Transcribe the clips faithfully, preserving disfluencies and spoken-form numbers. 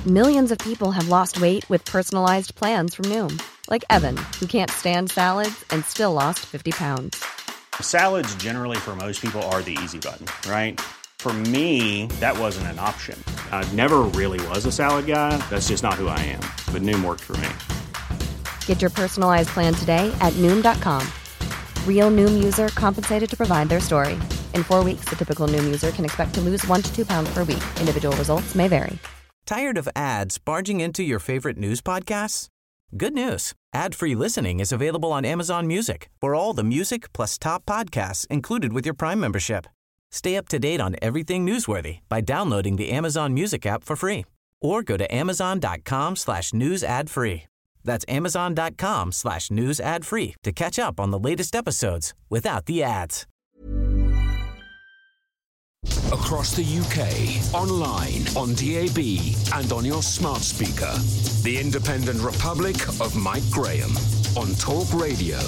Millions of people have lost weight with personalized plans from Noom. Like Evan, who can't stand salads and still lost fifty pounds. Salads generally for most people are the easy button, right? For me, that wasn't an option. I never really was a salad guy. That's just not who I am. But Noom worked for me. Get your personalized plan today at Noom dot com. Real Noom user compensated to provide their story. In four weeks, the typical Noom user can expect to lose one to two pounds per week. Individual results may vary. Tired of ads barging into your favorite news podcasts? Good news. Ad-free listening is available on Amazon Music for all the music plus top podcasts included with your Prime membership. Stay up to date on everything newsworthy by downloading the Amazon Music app for free or go to amazon.com slash news ad free. That's amazon.com slash news ad free to catch up on the latest episodes without the ads. Across the U K, online, on D A B, and on your smart speaker. The Independent Republic of Mike Graham on Talk Radio.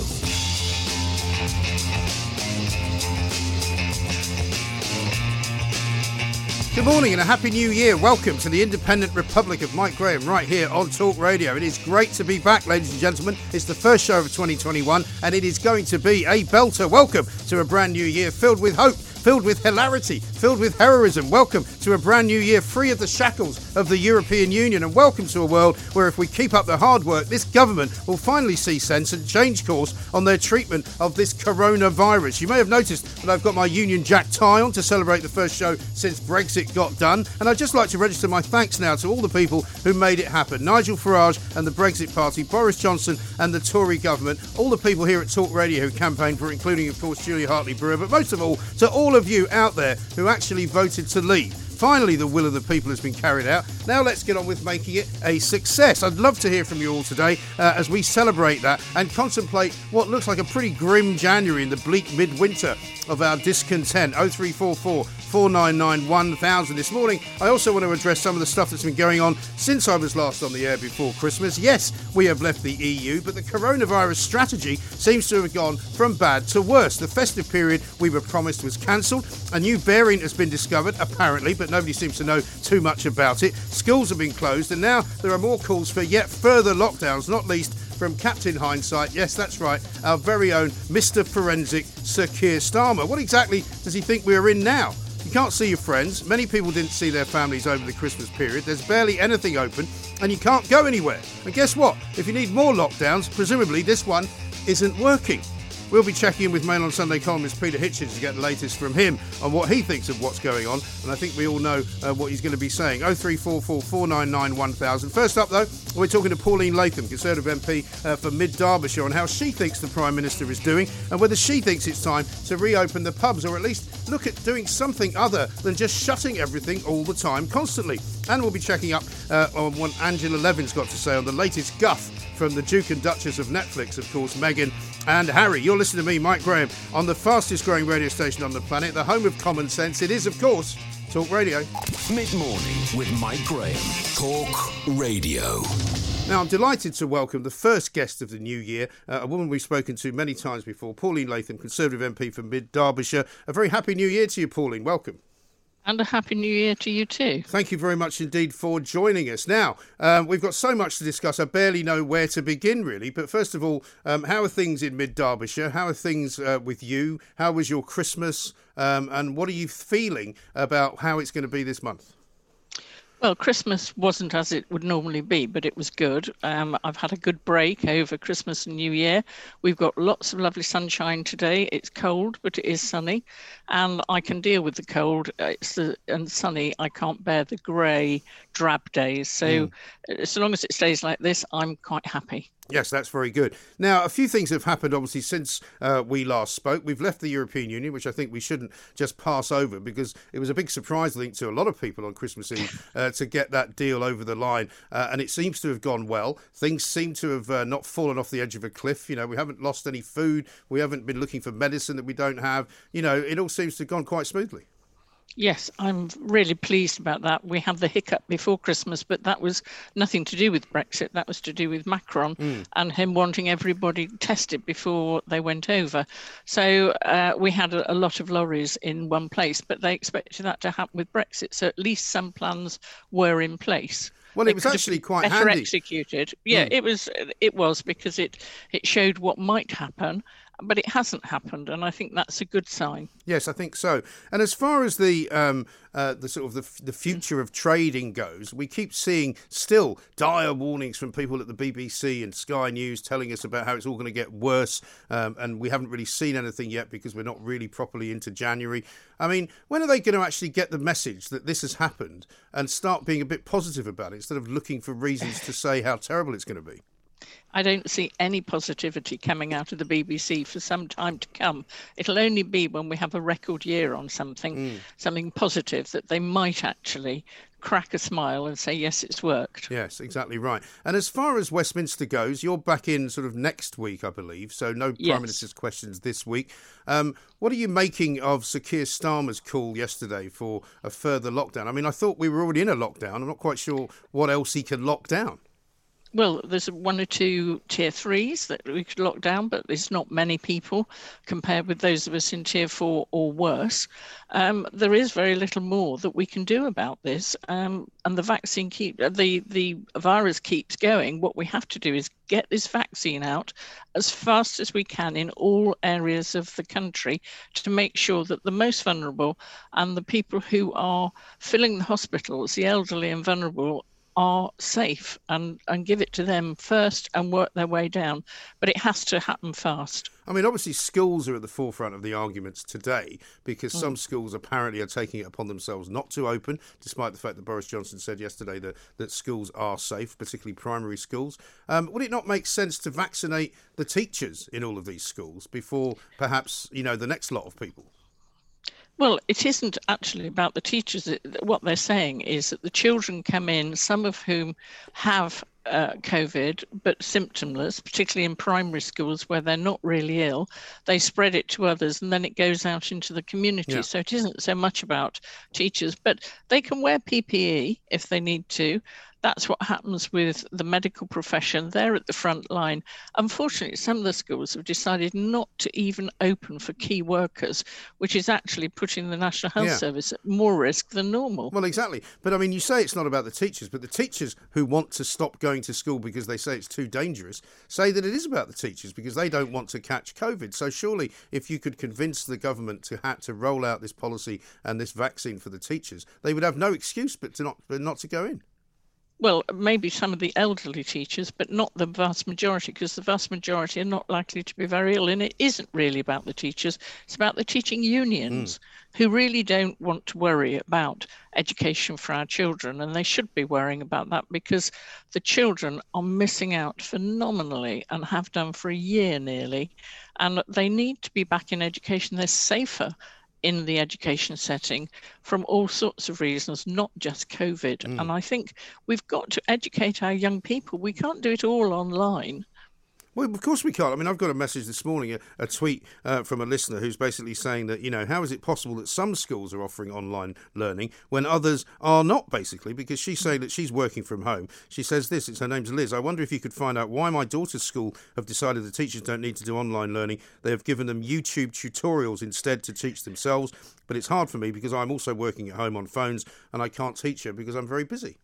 Good morning and a happy new year. Welcome to the Independent Republic of Mike Graham right here on Talk Radio. It is great to be back, ladies and gentlemen. It's the first show of twenty twenty-one and it is going to be a belter. Welcome to a brand new year filled with hope, filled with hilarity, filled with heroism. Welcome to a brand new year free of the shackles of the European Union, and welcome to a world where if we keep up the hard work, this government will finally see sense and change course on their treatment of this coronavirus. You may have noticed that I've got my Union Jack tie on to celebrate the first show since Brexit got done, and I'd just like to register my thanks now to all the people who made it happen. Nigel Farage and the Brexit Party, Boris Johnson and the Tory government, all the people here at Talk Radio who campaigned for, including of course Julia Hartley-Brewer, but most of all to all of you out there who actually voted to leave. Finally, the will of the people has been carried out. Now let's get on with making it a success. I'd love to hear from you all today uh, as we celebrate that and contemplate what looks like a pretty grim January in the bleak midwinter of our discontent. oh three four four, four nine nine, one thousand. This morning, I also want to address some of the stuff that's been going on since I was last on the air before Christmas. Yes, we have left the E U, but the coronavirus strategy seems to have gone from bad to worse. The festive period we were promised was cancelled. A new variant has been discovered, apparently, but nobody seems to know too much about it. Schools have been closed, and now there are more calls for yet further lockdowns, not least from Captain Hindsight. Yes, that's right, our very own Mister Forensic, Sir Keir Starmer. What exactly does he think we're in now? You can't see your friends. Many people didn't see their families over the Christmas period. There's barely anything open, and you can't go anywhere. And guess what? If you need more lockdowns, presumably this one isn't working. We'll be checking in with Mail on Sunday columnist Peter Hitchens to get the latest from him on what he thinks of what's going on. And I think we all know uh, what he's going to be saying. oh three four four, four nine nine, one thousand. First up, though, we're talking to Pauline Latham, Conservative M P uh, for Mid-Derbyshire, on how she thinks the Prime Minister is doing and whether she thinks it's time to reopen the pubs or at least look at doing something other than just shutting everything all the time, constantly. And we'll be checking up uh, on what Angela Levin's got to say on the latest guff from the Duke and Duchess of Netflix, of course, Meghan and Harry. You're listening to me, Mike Graham, on the fastest growing radio station on the planet, the home of common sense. It is, of course, Talk Radio. Mid-morning with Mike Graham. Talk Radio. Now, I'm delighted to welcome the first guest of the new year, uh, a woman we've spoken to many times before, Pauline Latham, Conservative M P for Mid-Derbyshire. A very happy new year to you, Pauline. Welcome. And a happy new year to you too. Thank you very much indeed for joining us. Now, um, we've got so much to discuss, I barely know where to begin, really. But first of all, um, how are things in Mid-Derbyshire? How are things uh, with you? How was your Christmas? Um, and what are you feeling about how it's going to be this month? Well, Christmas wasn't as it would normally be, but it was good. Um, I've had a good break over Christmas and New Year. We've got lots of lovely sunshine today. It's cold, but it is sunny, and I can deal with the cold. It's the, and sunny. I can't bear the grey, drab days. So, mm. as long as it stays like this, I'm quite happy. Yes, that's very good. Now, a few things have happened, obviously, since uh, we last spoke. We've left the European Union, which I think we shouldn't just pass over because it was a big surprise, I think, to a lot of people on Christmas Eve uh, to get that deal over the line. Uh, and it seems to have gone well. Things seem to have uh, not fallen off the edge of a cliff. You know, we haven't lost any food. We haven't been looking for medicine that we don't have. You know, it all seems to have gone quite smoothly. Yes, I'm really pleased about that. We had the hiccup before Christmas, but that was nothing to do with Brexit. That was to do with Macron mm. and him wanting everybody tested before they went over. So uh, we had a, a lot of lorries in one place, but they expected that to happen with Brexit. So at least some plans were in place. Well, They it was could have actually been quite better handy. executed. Yeah, Mm. it was. It was because it it showed what might happen, but it hasn't happened, and I think that's a good sign. Yes, I think so. And as far as the um, uh, the sort of the, the future of trading goes, we keep seeing still dire warnings from people at the B B C and Sky News telling us about how it's all going to get worse, um, and we haven't really seen anything yet because we're not really properly into January. I mean, when are they going to actually get the message that this has happened and start being a bit positive about it instead of looking for reasons to say how terrible it's going to be? I don't see any positivity coming out of the B B C for some time to come. It'll only be when we have a record year on something, mm. something positive, that they might actually crack a smile and say, yes, it's worked. Yes, exactly right. And as far as Westminster goes, you're back in sort of next week, I believe, so no yes. Prime Minister's questions this week. Um, what are you making of Sir Keir Starmer's call yesterday for a further lockdown? I mean, I thought we were already in a lockdown. I'm not quite sure what else he can lock down. Well, there's one or two tier threes that we could lock down, but there's not many people compared with those of us in tier four or worse. Um, there is very little more that we can do about this. Um, and the vaccine keep the, the virus keeps going. What we have to do is get this vaccine out as fast as we can in all areas of the country to make sure that the most vulnerable and the people who are filling the hospitals, the elderly and vulnerable, are safe, and, and give it to them first and work their way down. But it has to happen fast. I mean, obviously schools are at the forefront of the arguments today because mm. some schools apparently are taking it upon themselves not to open, despite the fact that Boris Johnson said yesterday that, that schools are safe, particularly primary schools. Um, would it not make sense to vaccinate the teachers in all of these schools before perhaps, you know, the next lot of people? Well, it isn't actually about the teachers. What they're saying is that the children come in, some of whom have uh, COVID, but symptomless, particularly in primary schools where they're not really ill. They spread it to others and then it goes out into the community. Yeah. So it isn't so much about teachers, but they can wear P P E if they need to. That's what happens with the medical profession. They're at the front line. Unfortunately, some of the schools have decided not to even open for key workers, which is actually putting the National Health yeah. Service at more risk than normal. Well, exactly. But I mean, you say it's not about the teachers, but the teachers who want to stop going to school because they say it's too dangerous say that it is about the teachers because they don't want to catch COVID. So surely if you could convince the government to have to roll out this policy and this vaccine for the teachers, they would have no excuse but to not, but not to go in. Well, maybe some of the elderly teachers, but not the vast majority, because the vast majority are not likely to be very ill. And it isn't really about the teachers. It's about the teaching unions mm. who really don't want to worry about education for our children. And they should be worrying about that because the children are missing out phenomenally and have done for a year nearly. And they need to be back in education. They're safer in the education setting from all sorts of reasons, not just COVID. Mm. And I think we've got to educate our young people. We can't do it all online. Well, of course we can't. I mean, I've got a message this morning, a, a tweet uh, from a listener who's basically saying that, you know, how is it possible that some schools are offering online learning when others are not, basically, because she's saying that she's working from home. She says this, it's her name's Liz. I wonder if you could find out why my daughter's school have decided the teachers don't need to do online learning. They have given them YouTube tutorials instead to teach themselves. But it's hard for me because I'm also working at home on phones and I can't teach her because I'm very busy.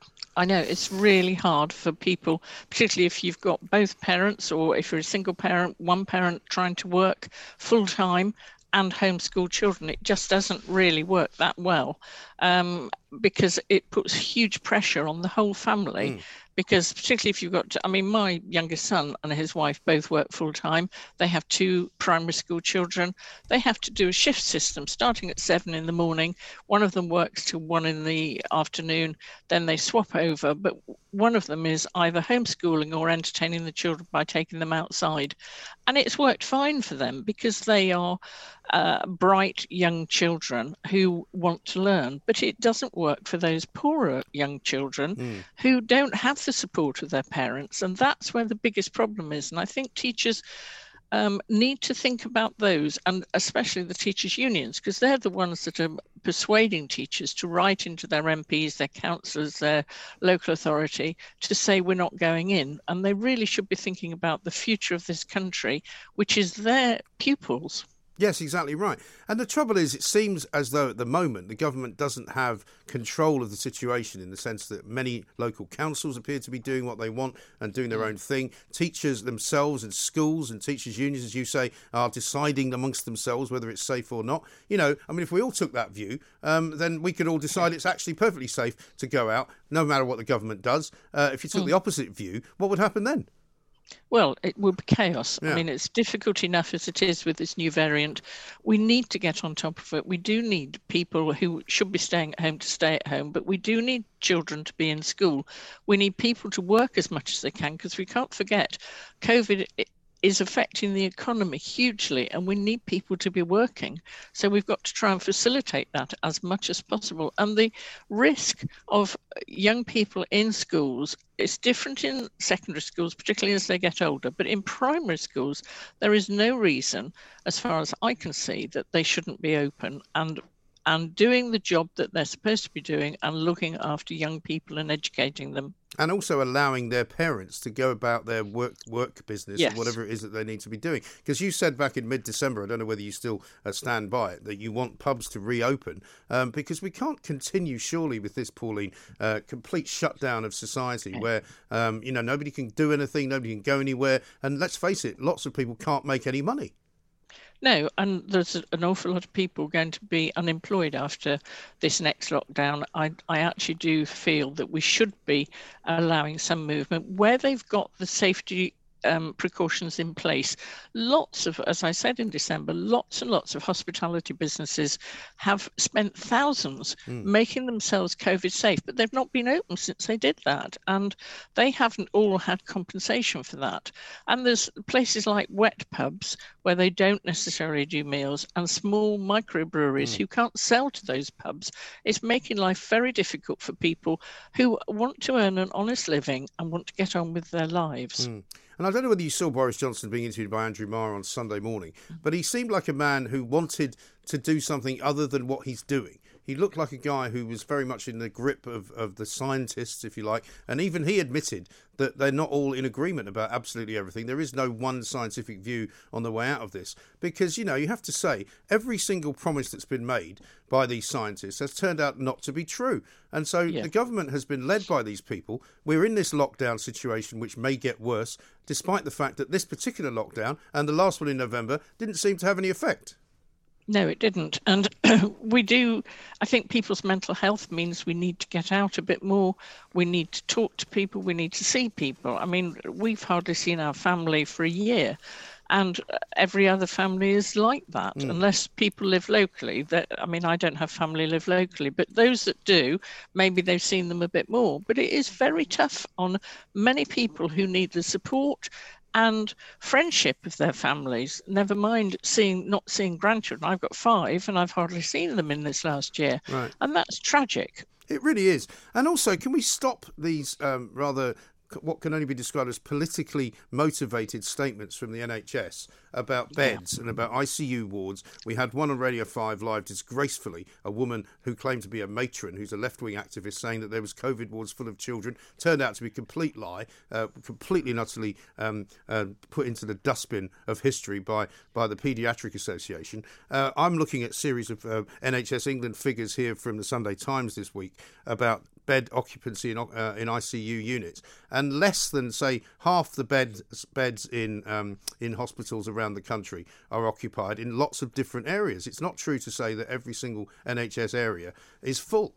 I know it's really hard for people, particularly if you've got both parents or if you're a single parent, one parent trying to work full time and homeschool children. It just doesn't really work that well um, because it puts huge pressure on the whole family. Mm. Because particularly if you've got, to, I mean, my youngest son and his wife both work full time. They have two primary school children. They have to do a shift system starting at seven in the morning. One of them works till one in the afternoon. Then they swap over. But one of them is either homeschooling or entertaining the children by taking them outside. And it's worked fine for them because they are uh, bright young children who want to learn. But it doesn't work for those poorer young children mm. who don't have the support of their parents. And that's where the biggest problem is. And I think teachers um, need to think about those, and especially the teachers' unions, because they're the ones that are persuading teachers to write into their M Ps, their councillors, their local authority to say we're not going in. And they really should be thinking about the future of this country, which is their pupils. Yes, exactly right. And the trouble is, it seems as though at the moment the government doesn't have control of the situation, in the sense that many local councils appear to be doing what they want and doing their own thing. Teachers themselves and schools and teachers' unions, as you say, are deciding amongst themselves whether it's safe or not. You know, I mean, if we all took that view, um, then we could all decide it's actually perfectly safe to go out, no matter what the government does. Uh, if you took mm. the opposite view, what would happen then? Well, it will be chaos. Yeah. I mean, it's difficult enough as it is with this new variant. We need to get on top of it. We do need people who should be staying at home to stay at home, but we do need children to be in school. We need people to work as much as they can, because we can't forget COVID is affecting the economy hugely, and we need people to be working. So we've got to try and facilitate that as much as possible. And the risk of young people in schools is different in secondary schools, particularly as they get older. But in primary schools, there is no reason, as far as I can see, that they shouldn't be open and and doing the job that they're supposed to be doing and looking after young people and educating them. And also allowing their parents to go about their work work business, yes. or whatever it is that they need to be doing. Because you said back in mid-December, I don't know whether you still uh, stand by it, that you want pubs to reopen, um, because we can't continue, surely, with this, Pauline, uh, complete shutdown of society where, um, you know, nobody can do anything, nobody can go anywhere. And let's face it, lots of people can't make any money. No, and there's an awful lot of people going to be unemployed after this next lockdown. I, I actually do feel that we should be allowing some movement where they've got the safety um, precautions in place. Lots of, as I said in December, lots and lots of hospitality businesses have spent thousands mm. making themselves COVID safe, but they've not been open since they did that. And they haven't all had compensation for that. And there's places like wet pubs where they don't necessarily do meals, and small microbreweries mm. who can't sell to those pubs. It's making life very difficult for people who want to earn an honest living and want to get on with their lives. Mm. And I don't know whether you saw Boris Johnson being interviewed by Andrew Marr on Sunday morning, but he seemed like a man who wanted to do something other than what he's doing. He looked like a guy who was very much in the grip of, of the scientists, if you like, and even he admitted that they're not all in agreement about absolutely everything. There is no one scientific view on the way out of this, because, you know, you have to say every single promise that's been made by these scientists has turned out not to be true. And so yeah. the government has been led by these people. We're in this lockdown situation, which may get worse, despite the fact that this particular lockdown and the last one in November didn't seem to have any effect. No, it didn't. And we do, I think people's mental health means we need to get out a bit more. We need to talk to people. We need to see people. I mean, we've hardly seen our family for a year. And every other family is like that, mm. unless people live locally. That, I mean, I don't have family live locally, but those that do, maybe they've seen them a bit more. But it is very tough on many people who need the support and friendship of their families, never mind seeing not seeing grandchildren. I've got five and I've hardly seen them in this last year. Right. And that's tragic. It really is. And also, can we stop these um, rather what can only be described as politically motivated statements from the N H S about beds yeah. and about I C U wards? We had one on Radio five Live disgracefully, a woman who claimed to be a matron, who's a left-wing activist, saying that there was COVID wards full of children. Turned out to be a complete lie, uh, completely and utterly um, uh, put into the dustbin of history by, by the Paediatric Association. Uh, I'm looking at a series of uh, N H S England figures here from the Sunday Times this week about bed occupancy in, uh, in I C U units, and less than, say, half the beds beds in um, in hospitals around the country are occupied in lots of different areas. It's not true to say that every single N H S area is full.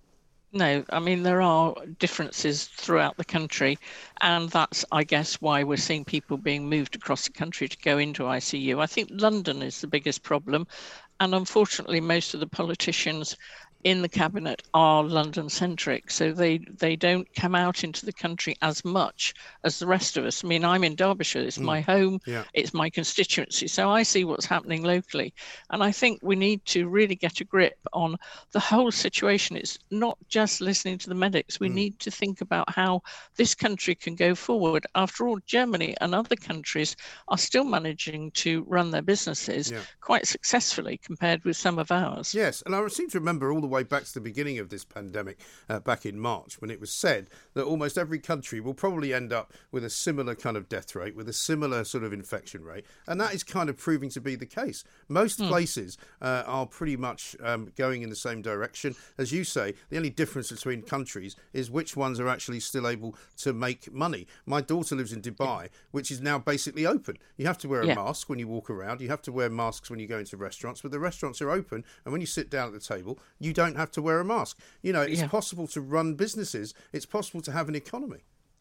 No, I mean, there are differences throughout the country, and that's, I guess, why we're seeing people being moved across the country to go into I C U. I think London is the biggest problem, and unfortunately most of the politicians in the cabinet are London-centric, so they they don't come out into the country as much as the rest of us. I mean, I'm in Derbyshire, it's mm. my home, yeah. it's my constituency, so I see what's happening locally. And I think we need to really get a grip on the whole situation. It's not just listening to the medics. We mm. need to think about how this country can go forward. After all, Germany and other countries are still managing to run their businesses yeah. quite successfully compared with some of ours. Yes, and I seem to remember all the way back to the beginning of this pandemic uh, back in March, when it was said that almost every country will probably end up with a similar kind of death rate, with a similar sort of infection rate. And that is kind of proving to be the case. Most mm. places uh, are pretty much um, going in the same direction. As you say, the only difference between countries is which ones are actually still able to make money. My daughter lives in Dubai, which is now basically open. You have to wear a yeah. mask when you walk around. You have to wear masks when you go into restaurants, but the restaurants are open. And when you sit down at the table, you don't have to wear a mask. You know, it's yeah. possible to run businesses. It's possible to have an economy.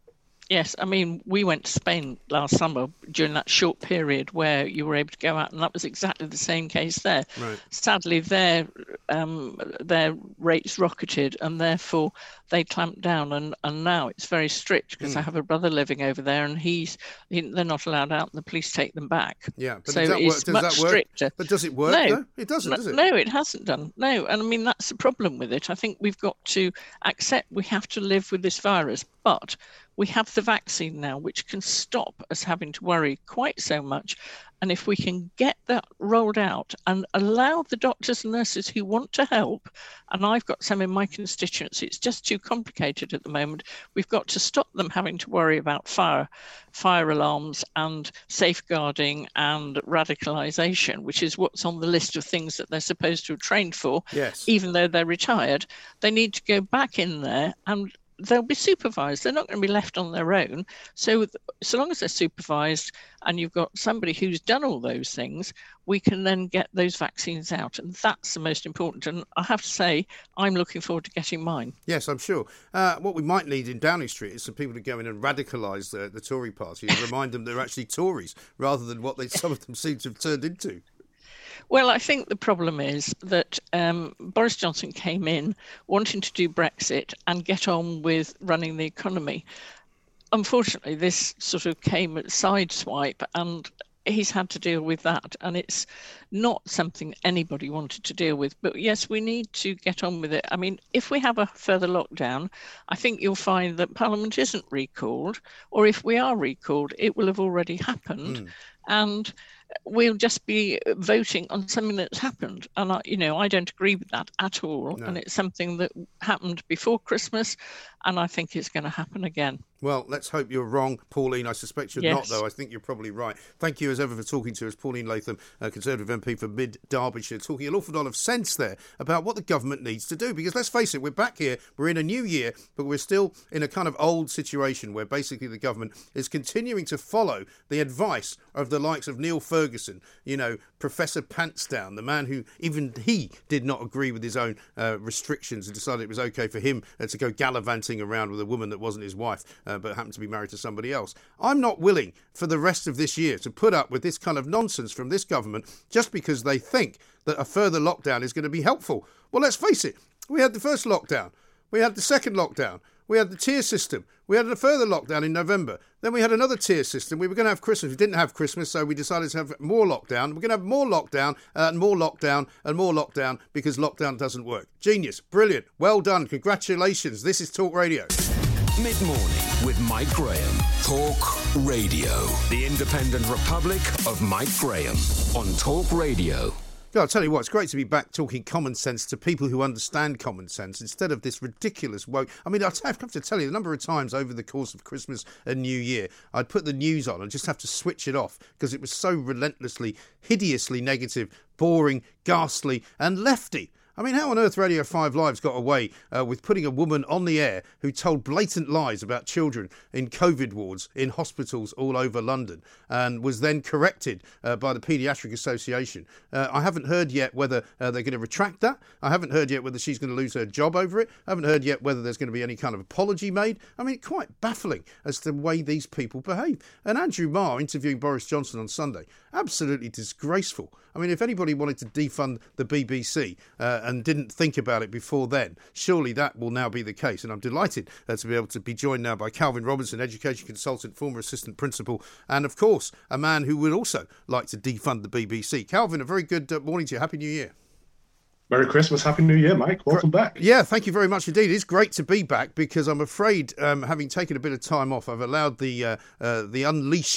Yes, I mean, we went to Spain last summer during that short period where you were able to go out, and that was exactly the same case there. Right. Sadly, their um, their rates rocketed, and therefore they clamped down, and, and now it's very strict because mm. I have a brother living over there, and he's he, they're not allowed out, and the police take them back. Yeah, but so does that it's work? Does much that work? stricter. But does it work? No, though? It doesn't, no, does it? No, it hasn't done. No, and I mean that's the problem with it. I think we've got to accept we have to live with this virus, but we have the vaccine now, which can stop us having to worry quite so much. And if we can get that rolled out and allow the doctors and nurses who want to help, and I've got some in my constituency, it's just too complicated at the moment. We've got to stop them having to worry about fire, fire alarms and safeguarding and radicalisation, which is what's on the list of things that they're supposed to have trained for, yes. even though they're retired. They need to go back in there and they'll be supervised. They're not going to be left on their own. So so long as they're supervised and you've got somebody who's done all those things, we can then get those vaccines out. And that's the most important. And I have to say, I'm looking forward to getting mine. Yes, I'm sure. Uh, what we might need in Downing Street is some people to go in and radicalise the, the Tory party and remind them they're actually Tories rather than what they, some of them seem to have turned into. Well, I think the problem is that um, Boris Johnson came in wanting to do Brexit and get on with running the economy. Unfortunately, this sort of came at sideswipe and he's had to deal with that. And it's not something anybody wanted to deal with. But yes, we need to get on with it. I mean, if we have a further lockdown, I think you'll find that Parliament isn't recalled, or if we are recalled, it will have already happened. Mm. And we'll just be voting on something that's happened. And, I, you know, I don't agree with that at all. No. And it's something that happened before Christmas, and I think it's going to happen again. Well, let's hope you're wrong, Pauline. I suspect you're yes. not, though. I think you're probably right. Thank you, as ever, for talking to us. Pauline Latham, uh, Conservative M P for Mid-Derbyshire, talking an awful lot of sense there about what the government needs to do. Because let's face it, we're back here, we're in a new year, but we're still in a kind of old situation where basically the government is continuing to follow the advice of the likes of Neil Ferguson, you know, Professor Pantsdown, the man who even he did not agree with his own uh, restrictions and decided it was okay for him uh, to go gallivanting around with a woman that wasn't his wife, uh, but happened to be married to somebody else. I'm not willing for the rest of this year to put up with this kind of nonsense from this government just because they think that a further lockdown is going to be helpful. Well, let's face it, we had the first lockdown, we had the second lockdown, we had the tier system, we had a further lockdown in November, then we had another tier system, we were going to have Christmas, we didn't have Christmas, so we decided to have more lockdown, we're going to have more lockdown, uh, and more lockdown, and more lockdown, because lockdown doesn't work. Genius, brilliant, well done, congratulations, this is Talk Radio. Mid-morning with Mike Graham. Talk Radio. The Independent Republic of Mike Graham on Talk Radio. God, I'll tell you what, it's great to be back talking common sense to people who understand common sense instead of this ridiculous woke. I mean, I have to tell you, the number of times over the course of Christmas and New Year, I'd put the news on and just have to switch it off because it was so relentlessly, hideously negative, boring, ghastly and lefty. I mean, how on earth Radio five Live's got away uh, with putting a woman on the air who told blatant lies about children in COVID wards in hospitals all over London and was then corrected uh, by the Paediatric Association? Uh, I haven't heard yet whether uh, they're going to retract that. I haven't heard yet whether she's going to lose her job over it. I haven't heard yet whether there's going to be any kind of apology made. I mean, quite baffling as to the way these people behave. And Andrew Marr interviewing Boris Johnson on Sunday, absolutely disgraceful. I mean, if anybody wanted to defund the B B C uh, and didn't think about it before then, surely that will now be the case. And I'm delighted uh, to be able to be joined now by Calvin Robinson, education consultant, former assistant principal, and of course, a man who would also like to defund the B B C. Calvin, a very good uh, morning to you. Happy New Year. Merry Christmas, Happy New Year, Mike. Welcome back. Yeah, thank you very much indeed. It's great to be back because I'm afraid, um, having taken a bit of time off, I've allowed the uh, uh, the unleashed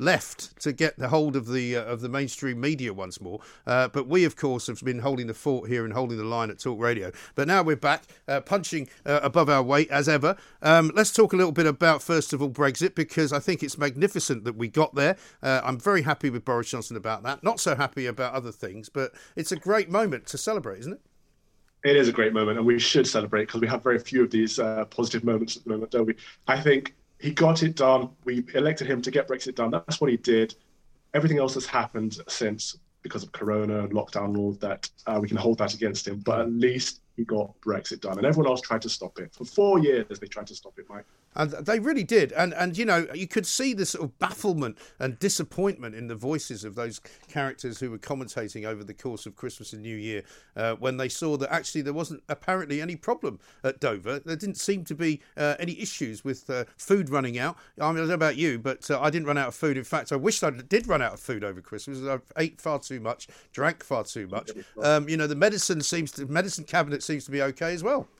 left to get the hold of the uh, of the mainstream media once more. Uh, but we, of course, have been holding the fort here and holding the line at Talk Radio. But now we're back, uh, punching uh, above our weight as ever. Um, let's talk a little bit about, first of all, Brexit, because I think it's magnificent that we got there. Uh, I'm very happy with Boris Johnson about that. Not so happy about other things, but it's a great moment to celebrate, isn't it? It is a great moment, and we should celebrate because we have very few of these uh, positive moments at the moment, don't we? I think he got it done. We elected him to get Brexit done. That's what he did. Everything else that's happened since, because of Corona and lockdown and all of that, uh, we can hold that against him. But at least he got Brexit done, and everyone else tried to stop it. For four years, they tried to stop it, Mike. And they really did. And, and you know, you could see the sort of bafflement and disappointment in the voices of those characters who were commentating over the course of Christmas and New Year uh, when they saw that actually there wasn't apparently any problem at Dover. There didn't seem to be uh, any issues with uh, food running out. I mean, I don't know about you, but uh, I didn't run out of food. In fact, I wished I did run out of food over Christmas. I ate far too much, drank far too much. Um, you know, the medicine seems to, medicine cabinet seems to be okay as well.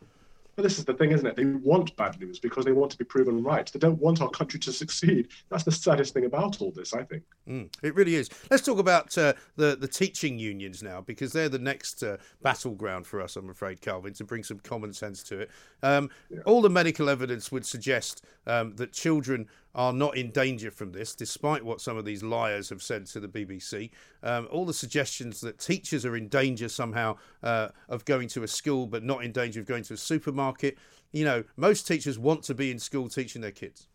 But this is the thing, isn't it? They want bad news because they want to be proven right. They don't want our country to succeed. That's the saddest thing about all this, I think. Mm, it really is. Let's talk about uh, the, the teaching unions now, because they're the next uh, battleground for us, I'm afraid, Calvin, to bring some common sense to it. Um, yeah. All the medical evidence would suggest um, that children are not in danger from this, despite what some of these liars have said to the B B C. Um, all the suggestions that teachers are in danger somehow uh, of going to a school, but not in danger of going to a supermarket. You know, most teachers want to be in school teaching their kids.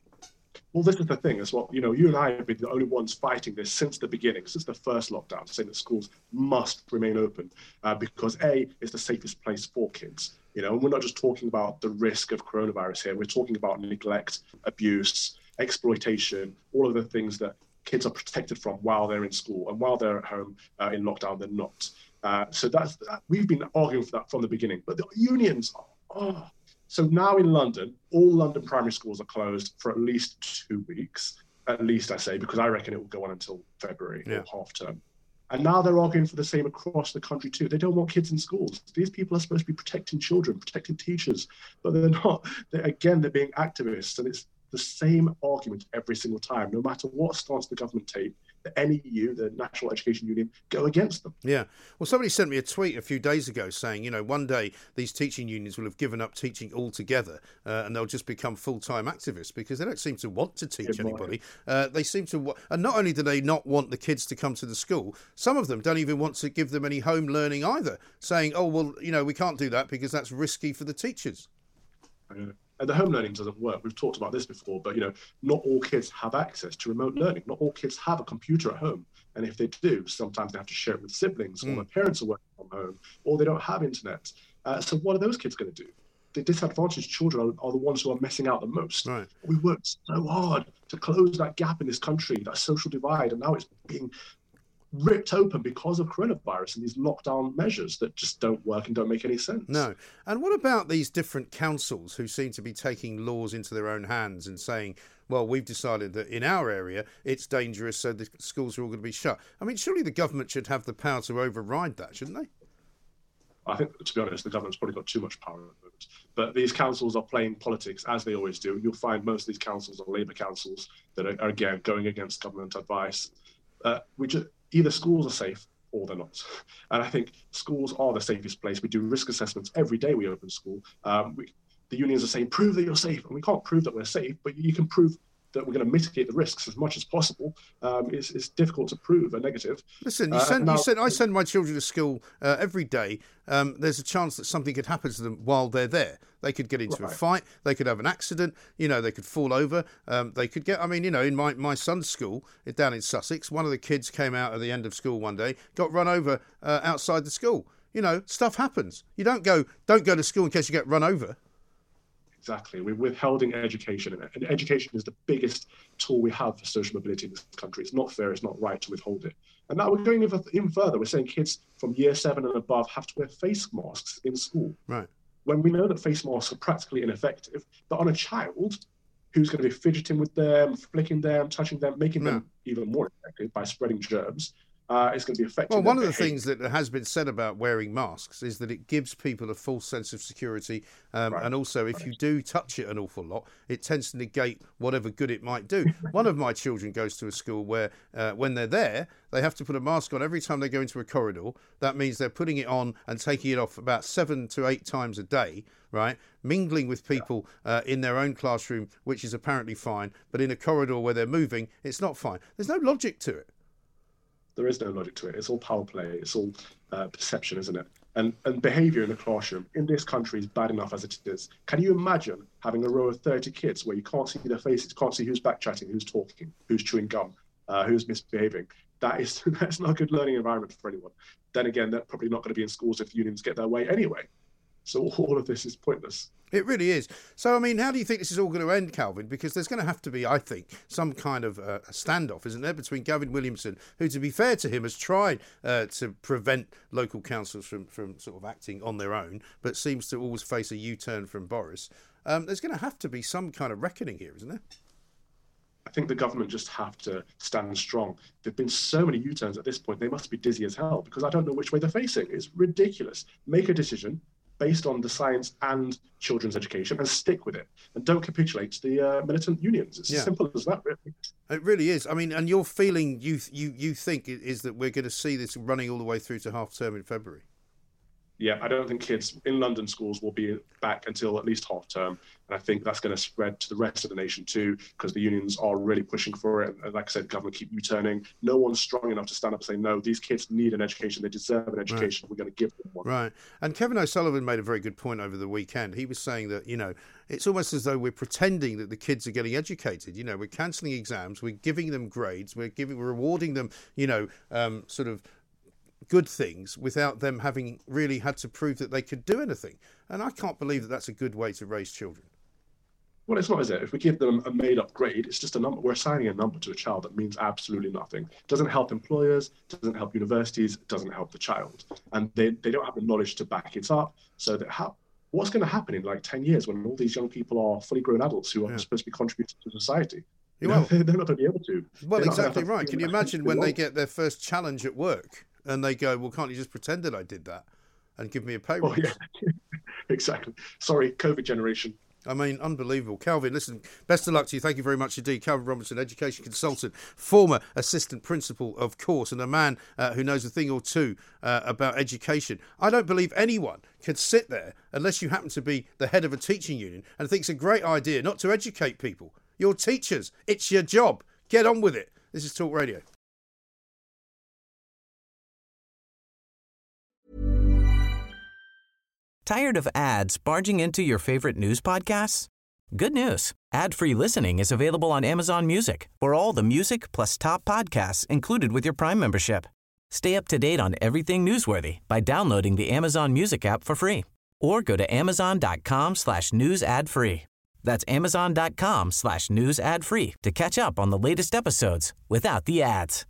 Well, this is the thing, is what, you know, you and I have been the only ones fighting this since the beginning, since the first lockdown, saying that schools must remain open uh, because A, it's the safest place for kids. You know, and we're not just talking about the risk of coronavirus here. We're talking about neglect, abuse, exploitation, all of the things that kids are protected from while they're in school, and while they're at home uh, in lockdown, they're not. Uh, so that's we've been arguing for that from the beginning. But the unions are, oh. So now in London, all London primary schools are closed for at least two weeks, at least I say, because I reckon it will go on until February yeah. or half term. And now they're arguing for the same across the country too. They don't want kids in schools. These people are supposed to be protecting children, protecting teachers, but they're not. They're, again, they're being activists, and it's the same argument every single time. No matter what stance the government take, the N E U, the National Education Union, go against them. Yeah. Well, somebody sent me a tweet a few days ago saying, you know, one day these teaching unions will have given up teaching altogether uh, and they'll just become full-time activists because they don't seem to want to teach Good anybody. Uh, they seem to, and not only do they not want the kids to come to the school, some of them don't even want to give them any home learning either, saying, oh, well, you know, we can't do that because that's risky for the teachers. Uh, And the home learning doesn't work. We've talked about this before, but, you know, not all kids have access to remote learning. Not all kids have a computer at home. And if they do, sometimes they have to share it with siblings, mm. or their parents are working from home, or they don't have internet. Uh, so what are those kids going to do? The disadvantaged children are, are the ones who are missing out the most. Right. We worked so hard to close that gap in this country, that social divide, and now it's being ripped open because of coronavirus and these lockdown measures that just don't work and don't make any sense. No. And what about these different councils who seem to be taking laws into their own hands and saying, well, we've decided that in our area it's dangerous, so the schools are all going to be shut? I mean, surely the government should have the power to override that, shouldn't they? I think, to be honest, the government's probably got too much power at the moment. But these councils are playing politics, as they always do. You'll find most of these councils are Labour councils that are, are again, going against government advice. Uh, we just, either schools are safe or they're not. And I think schools are the safest place. We do risk assessments every day we open school. Um, we, the unions are saying, prove that you're safe. And we can't prove that we're safe, but you can prove that we're going to mitigate the risks as much as possible. Um, it's, it's difficult to prove a negative. Listen, you uh, send, now, you send, I send my children to school uh, every day. Um, there's a chance that something could happen to them while they're there. They could get into right. a fight. They could have an accident. You know, they could fall over. Um, they could get, I mean, you know, in my, my son's school down in Sussex, one of the kids came out at the end of school one day, got run over uh, outside the school. You know, stuff happens. You don't go, don't go to school in case you get run over. Exactly. We're withholding education. And education is the biggest tool we have for social mobility in this country. It's not fair, it's not right to withhold it. And now we're going even further. We're saying kids from year seven and above have to wear face masks in school. Right. When we know that face masks are practically ineffective, but on a child who's going to be fidgeting with them, flicking them, touching them, making no. them even more effective by spreading germs, Uh, it's going to be affecting. Well, one of the behavior. things that has been said about wearing masks is that it gives people a false sense of security. Um, Right. And also, if you do touch it an awful lot, it tends to negate whatever good it might do. One of my children goes to a school where uh, when they're there, they have to put a mask on every time they go into a corridor. That means they're putting it on and taking it off about seven to eight times a day, right? Mingling with people uh, in their own classroom, which is apparently fine. But in a corridor where they're moving, it's not fine. There's no logic to it. There is no logic to it. It's all power play. It's all uh, perception, isn't it? And and behaviour in the classroom in this country is bad enough as it is. Can you imagine having a row of thirty kids where you can't see their faces, can't see who's backchatting, who's talking, who's chewing gum, uh, who's misbehaving? That is that's not a good learning environment for anyone. Then again, they're probably not going to be in schools if unions get their way anyway. So all of this is pointless. It really is. So, I mean, how do you think this is all going to end, Calvin? Because there's going to have to be, I think, some kind of uh, a standoff, isn't there, between Gavin Williamson, who, to be fair to him, has tried uh, to prevent local councils from, from sort of acting on their own, but seems to always face a U-turn from Boris. Um, there's going to have to be some kind of reckoning here, isn't there? I think the government just have to stand strong. There've been so many U-turns at this point, they must be dizzy as hell, because I don't know which way they're facing. It's ridiculous. Make a decision based on the science and children's education and stick with it. And don't capitulate to the uh, militant unions. It's Yeah. as simple as that, really. It really is. I mean, and your feeling, you you you think, is that we're going to see this running all the way through to half term in February? Yeah, I don't think kids in London schools will be back until at least half term. And I think that's going to spread to the rest of the nation too, because the unions are really pushing for it. And like I said, government keep U-turning. No one's strong enough to stand up and say, no, these kids need an education. They deserve an education. Right. We're going to give them one. Right. And Kevin O'Sullivan made a very good point over the weekend. He was saying that, you know, it's almost as though we're pretending that the kids are getting educated. You know, we're cancelling exams. We're giving them grades. We're giving, we're rewarding them, you know, um, sort of good things without them having really had to prove that they could do anything. And I can't believe that that's a good way to raise children. Well, it's not, is it? If we give them a made-up grade, it's just a number. We're assigning a number to a child that means absolutely nothing. It doesn't help employers, doesn't help universities, it doesn't help the child. And they, they don't have the knowledge to back it up. So that how, what's going to happen in like ten years when all these young people are fully grown adults who are yeah. supposed to be contributing to society? You well, know, they're not going to be able to. Well, exactly right. Can you imagine when they get their first challenge at work and they go, well, can't you just pretend that I did that and give me a pay rise? Oh, yeah. Exactly. Sorry, COVID generation. I mean, unbelievable. Calvin, listen, best of luck to you. Thank you very much indeed. Calvin Robinson, education consultant, former assistant principal, of course, and a man uh, who knows a thing or two uh, about education. I don't believe anyone can sit there, unless you happen to be the head of a teaching union, and think it's a great idea not to educate people. You're teachers. It's your job. Get on with it. This is Talk Radio. Tired of ads barging into your favorite news podcasts? Good news. Ad-free listening is available on Amazon Music for all the music plus top podcasts included with your Prime membership. Stay up to date on everything newsworthy by downloading the Amazon Music app for free or go to amazon.com slash news ad free. That's amazon.com slash news ad free to catch up on the latest episodes without the ads.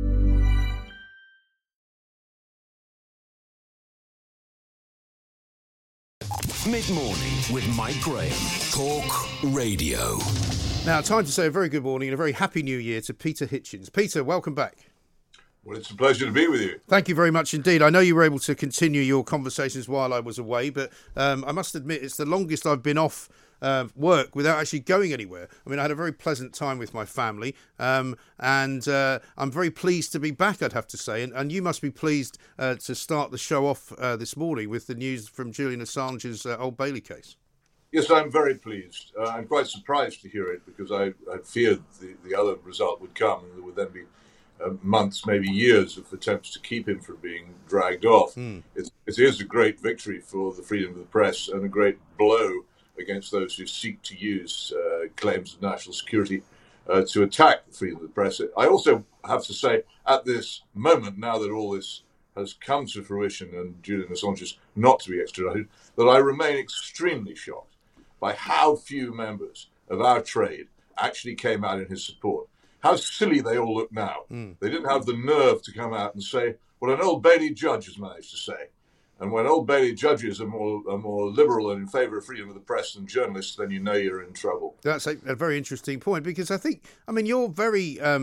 Mid-morning with Mike Graham. Talk Radio. Now, time to say a very good morning and a very happy new year to Peter Hitchens. Peter, welcome back. Well, it's a pleasure to be with you. Thank you very much indeed. I know you were able to continue your conversations while I was away, but um, I must admit it's the longest I've been off uh, work without actually going anywhere. I mean, I had a very pleasant time with my family, um, and uh, I'm very pleased to be back, I'd have to say. And, and you must be pleased uh, to start the show off uh, this morning with the news from Julian Assange's uh, Old Bailey case. Yes, I'm very pleased. Uh, I'm quite surprised to hear it because I, I feared the, the other result would come and there would then be uh, months, maybe years of attempts to keep him from being dragged off. Mm. It, it is a great victory for the freedom of the press and a great blow against those who seek to use uh, claims of national security uh, to attack the freedom of the press. I also have to say, at this moment, now that all this has come to fruition and Julian Assange is not to be extradited, that I remain extremely shocked by how few members of our trade actually came out in his support. How silly they all look now. Mm. They didn't have the nerve to come out and say what an Old Bailey judge has managed to say. And when Old Bailey judges are more are more liberal and in favour of freedom of the press than journalists, then you know you're in trouble. That's a, a very interesting point because I think, I mean, you're very um,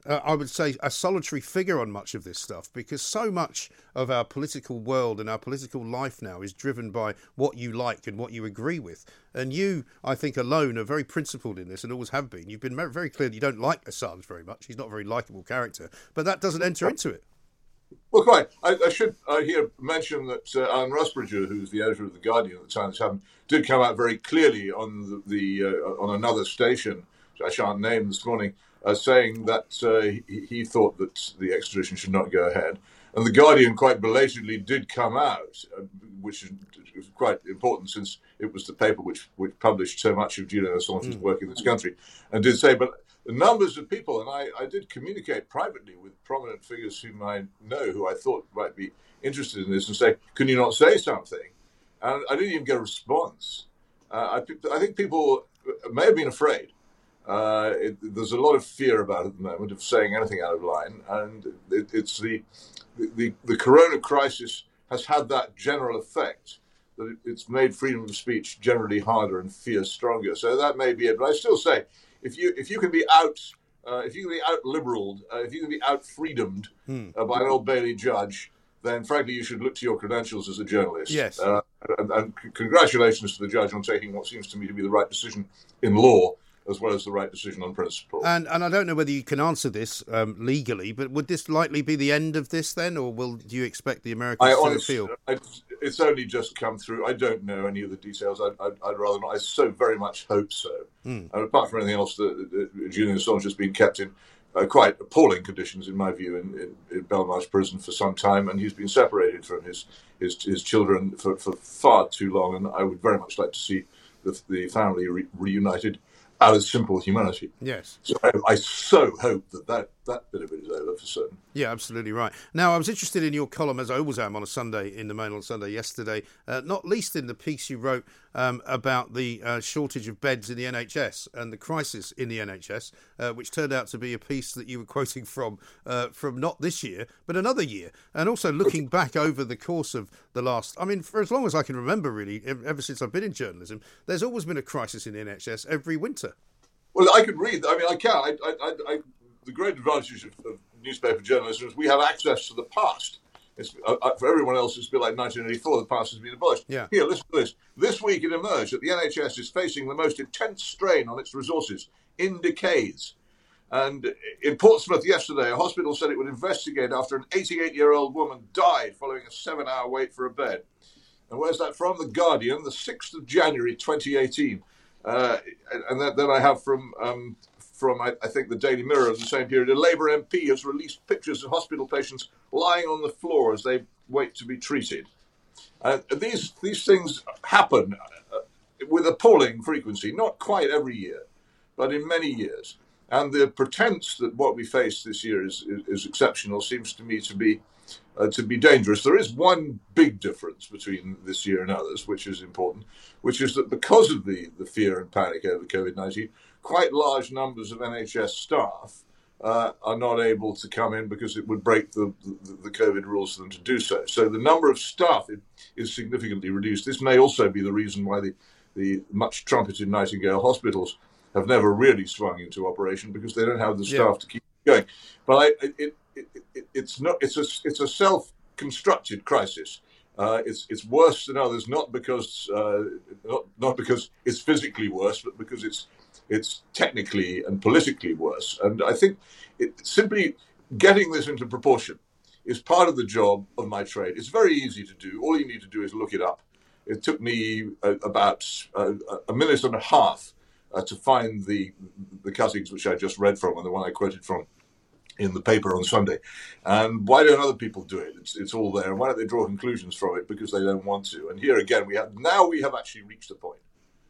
uh, I would say, a solitary figure on much of this stuff, because so much of our political world and our political life now is driven by what you like and what you agree with. And you, I think, alone are very principled in this and always have been. You've been very clear that you don't like Assange very much. He's not a very likeable character, but that doesn't enter into it. Well, quite. I, I should uh, here mention that uh, Alan Rusbridger, who's the editor of The Guardian at the time this happened, did come out very clearly on the, the uh, on another station, which I shan't name, this morning, uh, saying that uh, he, he thought that the extradition should not go ahead. And The Guardian quite belatedly did come out, uh, which is quite important since it was the paper which, which published so much of Julian Assange's mm. work in this country, and did say, but the numbers of people, and I, I did communicate privately with prominent figures whom I know, who I thought might be interested in this, and say, can you not say something? And I didn't even get a response. Uh, I, I think people may have been afraid. Uh, it, there's a lot of fear about it at the moment of saying anything out of line, and it, it's the, the the corona crisis has had that general effect, that it, it's made freedom of speech generally harder and fear stronger. So that may be it. But I still say, if you if you can be out uh, if you can be out liberaled, uh, if you can be out freedomed hmm. uh, by an Old Bailey judge, then frankly you should look to your credentials as a journalist. Yes. Uh, and, and congratulations to the judge on taking what seems to me to be the right decision in law, as well as the right decision on principle. And and I don't know whether you can answer this um, legally, but would this likely be the end of this then, or will do you expect the Americans I to honestly, appeal? I, it's only just come through. I don't know any of the details. I, I, I'd rather not. I so very much hope so. Mm. And apart from anything else, the, the, Julian Assange has been kept in uh, quite appalling conditions, in my view, in, in, in Belmarsh prison for some time, and he's been separated from his his, his children for, for far too long. And I would very much like to see the, the family re- reunited out of simple humanity. Yes. So I, I so hope that, that that bit of it is over for certain. Yeah, absolutely right. Now, I was interested in your column, as I always am on a Sunday, in the Mail on Sunday yesterday, uh, not least in the piece you wrote um, about the uh, shortage of beds in the N H S and the crisis in the N H S, uh, which turned out to be a piece that you were quoting from, uh, from not this year, but another year. And also looking back over the course of the last, I mean, for as long as I can remember, really, ever since I've been in journalism, there's always been a crisis in the N H S every winter. Well, I could read. I mean, I can. I, I, I, I, the great advantage of, of newspaper journalism is we have access to the past. It's, uh, for everyone else, it's a bit like nineteen eighty-four. The past has been abolished. Yeah. Here, listen to this. This week, it emerged that the N H S is facing the most intense strain on its resources in decades. And in Portsmouth yesterday, a hospital said it would investigate after an eighty-eight-year-old woman died following a seven-hour wait for a bed. And where's that from? The Guardian, the sixth of January, twenty eighteen. Uh, and then, then I have from, um, from I, I think, the Daily Mirror of the same period, a Labour M P has released pictures of hospital patients lying on the floor as they wait to be treated. Uh, these these things happen uh, with appalling frequency, not quite every year, but in many years. And the pretense that what we face this year is, is, is exceptional seems to me to be Uh, to be dangerous. There is one big difference between this year and others, which is important, which is that because of the, the fear and panic over COVID nineteen, quite large numbers of N H S staff uh, are not able to come in because it would break the, the, the COVID rules for them to do so. So the number of staff is significantly reduced. This may also be the reason why the, the much trumpeted Nightingale hospitals have never really swung into operation, because they don't have the staff yeah. to keep going. But I, it, it, it, it's not. It's a it's a self-constructed crisis. Uh, it's it's worse than others, not because uh, not not because it's physically worse, but because it's it's technically and politically worse. And I think it, simply getting this into proportion is part of the job of my trade. It's very easy to do. All you need to do is look it up. It took me uh, about uh, a minute and a half uh, to find the the cuttings which I just read from and the one I quoted from in the paper on Sunday. And why don't other people do it? It's it's all there. And why don't they draw conclusions from it? Because they don't want to. And here again, we have now we have actually reached a point.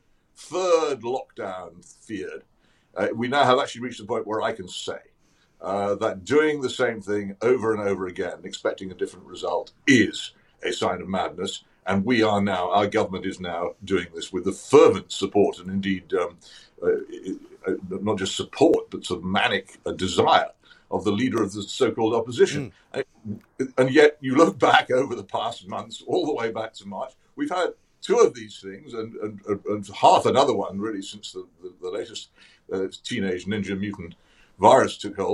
Third lockdown feared. Uh, we now have actually reached a point where I can say uh, that doing the same thing over and over again, expecting a different result, is a sign of madness. And we are now, our government is now doing this with the fervent support and indeed um, uh, not just support, but sort of manic uh, desire of the leader of the so-called opposition. Mm. And yet you look back over the past months, all the way back to March, we've had two of these things and, and, and half another one really since the, the, the latest uh, teenage ninja mutant virus took hold.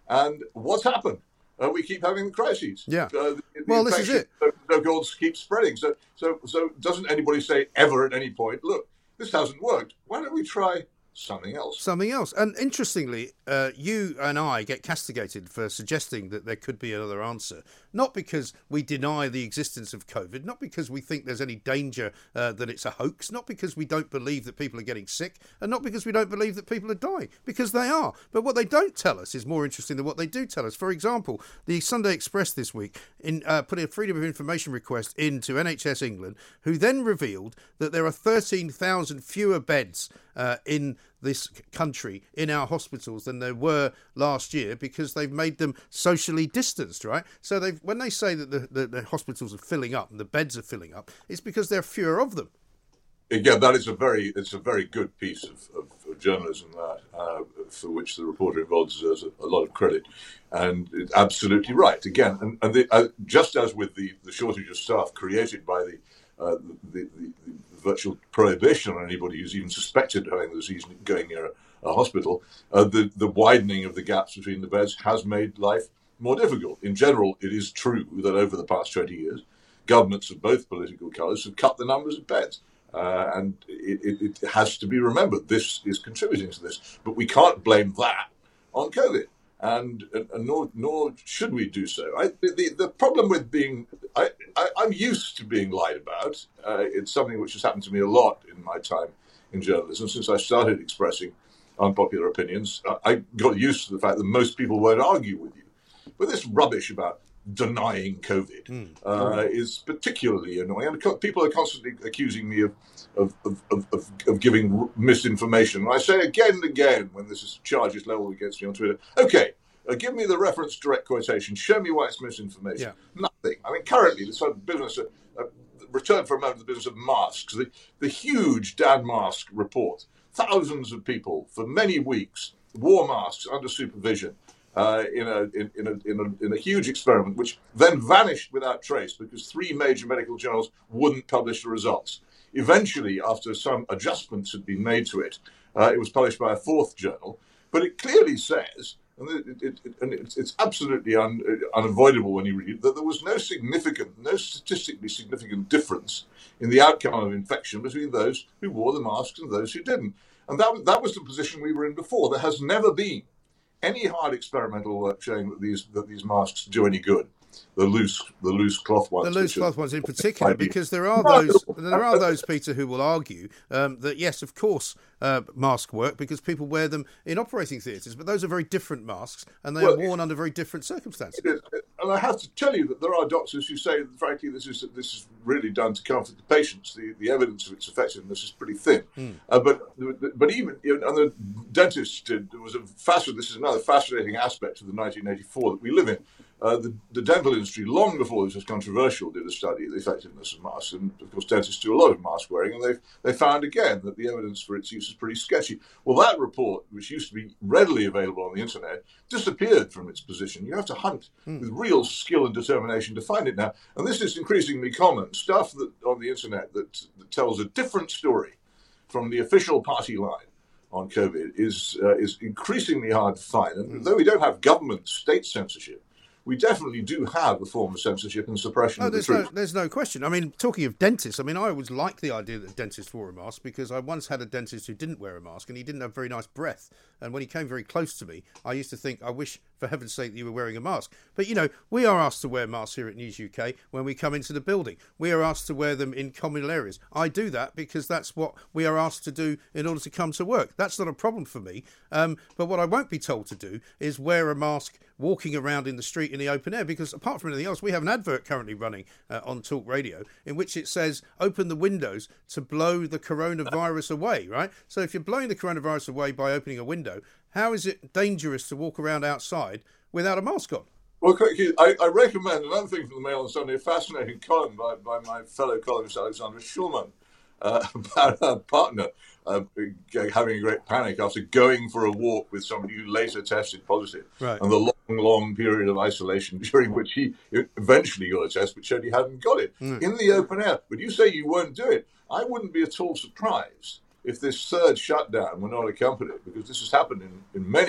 And what's happened? Uh, we keep having crises. Yeah. Uh, the, the well, this is it. So-called keeps spreading. So, so, so doesn't anybody say ever at any point, look, this hasn't worked. Why don't we try something else? Something else. And interestingly, uh, you and I get castigated for suggesting that there could be another answer. Not because we deny the existence of COVID, not because we think there's any danger uh, that it's a hoax, not because we don't believe that people are getting sick, and not because we don't believe that people are dying, because they are. But what they don't tell us is more interesting than what they do tell us. For example, the Sunday Express this week in, uh, put a Freedom of Information request into N H S England, who then revealed that there are thirteen thousand fewer beds uh, in this country in our hospitals than there were last year because they've made them socially distanced, right? So they've when they say that the, the, the hospitals are filling up and the beds are filling up, it's because there are fewer of them. Yeah, that is a very it's a very good piece of, of, of journalism that uh, for which the reporter involved deserves a, a lot of credit, and it's absolutely right. Again, and, and the, uh, just as with the, the shortage of staff created by the uh, the, the, the virtual prohibition on anybody who's even suspected of having the disease going near a, a hospital, uh, the the widening of the gaps between the beds has made life more difficult. In general, it is true that over the past twenty years, governments of both political colours have cut the numbers of beds. Uh, and it, it, it has to be remembered this is contributing to this. But we can't blame that on COVID, and, and, and nor, nor should we do so. I, the, the problem with being, I, I, I'm used to being lied about. Uh, it's something which has happened to me a lot in my time in journalism. Since I started expressing unpopular opinions, I got used to the fact that most people won't argue with you. But this rubbish about denying COVID mm. uh, is particularly annoying. And people are constantly accusing me of of, of, of, of, of giving misinformation. And I say again and again, when this is charges leveled against me on Twitter, okay, uh, give me the reference direct quotation, show me why it's misinformation. Yeah. Nothing. I mean, currently, this sort of business, uh, uh, return for a moment to the business of masks, the, the huge Dan Mask report, thousands of people for many weeks wore masks under supervision. Uh, in, a, in, in, a, in, a, in a huge experiment, which then vanished without trace because three major medical journals wouldn't publish the results. Eventually, after some adjustments had been made to it, uh, it was published by a fourth journal. But it clearly says, and, it, it, it, and it's, it's absolutely un, unavoidable when you read it, that there was no significant, no statistically significant difference in the outcome of infection between those who wore the masks and those who didn't. And that, that was the position we were in before. There has never been any hard experimental work showing that these that these masks do any good. The loose the loose cloth ones. The loose cloth ones in particular, because there are those there are those, Peter, who will argue um, that yes, of course, uh, masks work because people wear them in operating theatres, but those are very different masks and they well, are worn under very different circumstances. It is. And I have to tell you that there are doctors who say, that, frankly, this is this is really done to comfort the patients. The the evidence of its effectiveness is pretty thin. Mm. Uh, but but even you know, and the dentist did, there was a fascinating. This is another fascinating aspect of the nineteen eighty-four that we live in. Uh, the, the dental industry, long before this was controversial, did a study of the effectiveness of masks. And, of course, dentists do a lot of mask wearing, and they they found, again, that the evidence for its use is pretty sketchy. Well, that report, which used to be readily available on the internet, disappeared from its position. You have to hunt mm. with real skill and determination to find it now. And this is increasingly common. Stuff that on the internet that, that tells a different story from the official party line on COVID is, uh, is increasingly hard to find. And mm. though we don't have government state censorship, we definitely do have a form of censorship and suppression oh, of the there's truth. No, there's no question. I mean, talking of dentists, I mean, I always liked the idea that dentists wore a mask because I once had a dentist who didn't wear a mask and he didn't have very nice breath. And when he came very close to me, I used to think, I wish, for heaven's sake, that you were wearing a mask. But, you know, we are asked to wear masks here at News U K when we come into the building. We are asked to wear them in communal areas. I do that because that's what we are asked to do in order to come to work. That's not a problem for me. Um, but what I won't be told to do is wear a mask walking around in the street in the open air, because apart from anything else, we have an advert currently running uh, on Talk Radio in which it says, open the windows to blow the coronavirus away, right? So if you're blowing the coronavirus away by opening a window, how is it dangerous to walk around outside without a mask on? Well, I, I recommend another thing from the Mail on Sunday, a fascinating column by, by my fellow columnist Alexandra Schulman uh, about her partner uh, having a great panic after going for a walk with somebody who later tested positive. Right. And the long, long period of isolation during which he eventually got a test but showed he hadn't got it mm. in the open air. But you say you won't do it. I wouldn't be at all surprised if this third shutdown were not accompanied, because this has happened in, in many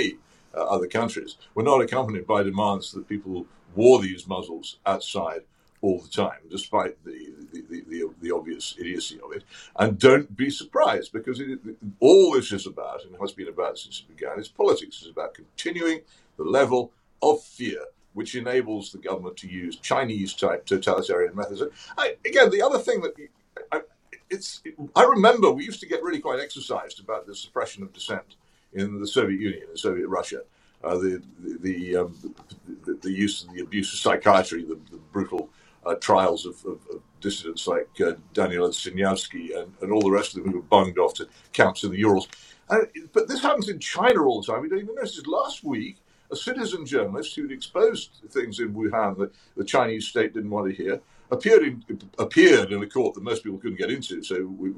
uh, other countries, were not accompanied by demands that people wore these muzzles outside all the time, despite the the, the, the, the obvious idiocy of it. And don't be surprised, because it, all this is about, and has been about since it began, is politics. It's about continuing the level of fear which enables the government to use Chinese-type totalitarian methods. I, again, the other thing that I, it's, I remember we used to get really quite exercised about the suppression of dissent in the Soviet Union, in Soviet Russia. Uh, the the the, um, the the use of the abuse of psychiatry, the, the brutal uh, trials of, of, of dissidents like uh, Daniel Sinyavsky and, and all the rest of them who were bunged off to camps in the Urals. And, but this happens in China all the time. We don't even notice it. Last week, a citizen journalist who'd exposed things in Wuhan that the Chinese state didn't want to hear appeared in appeared in a court that most people couldn't get into. So we,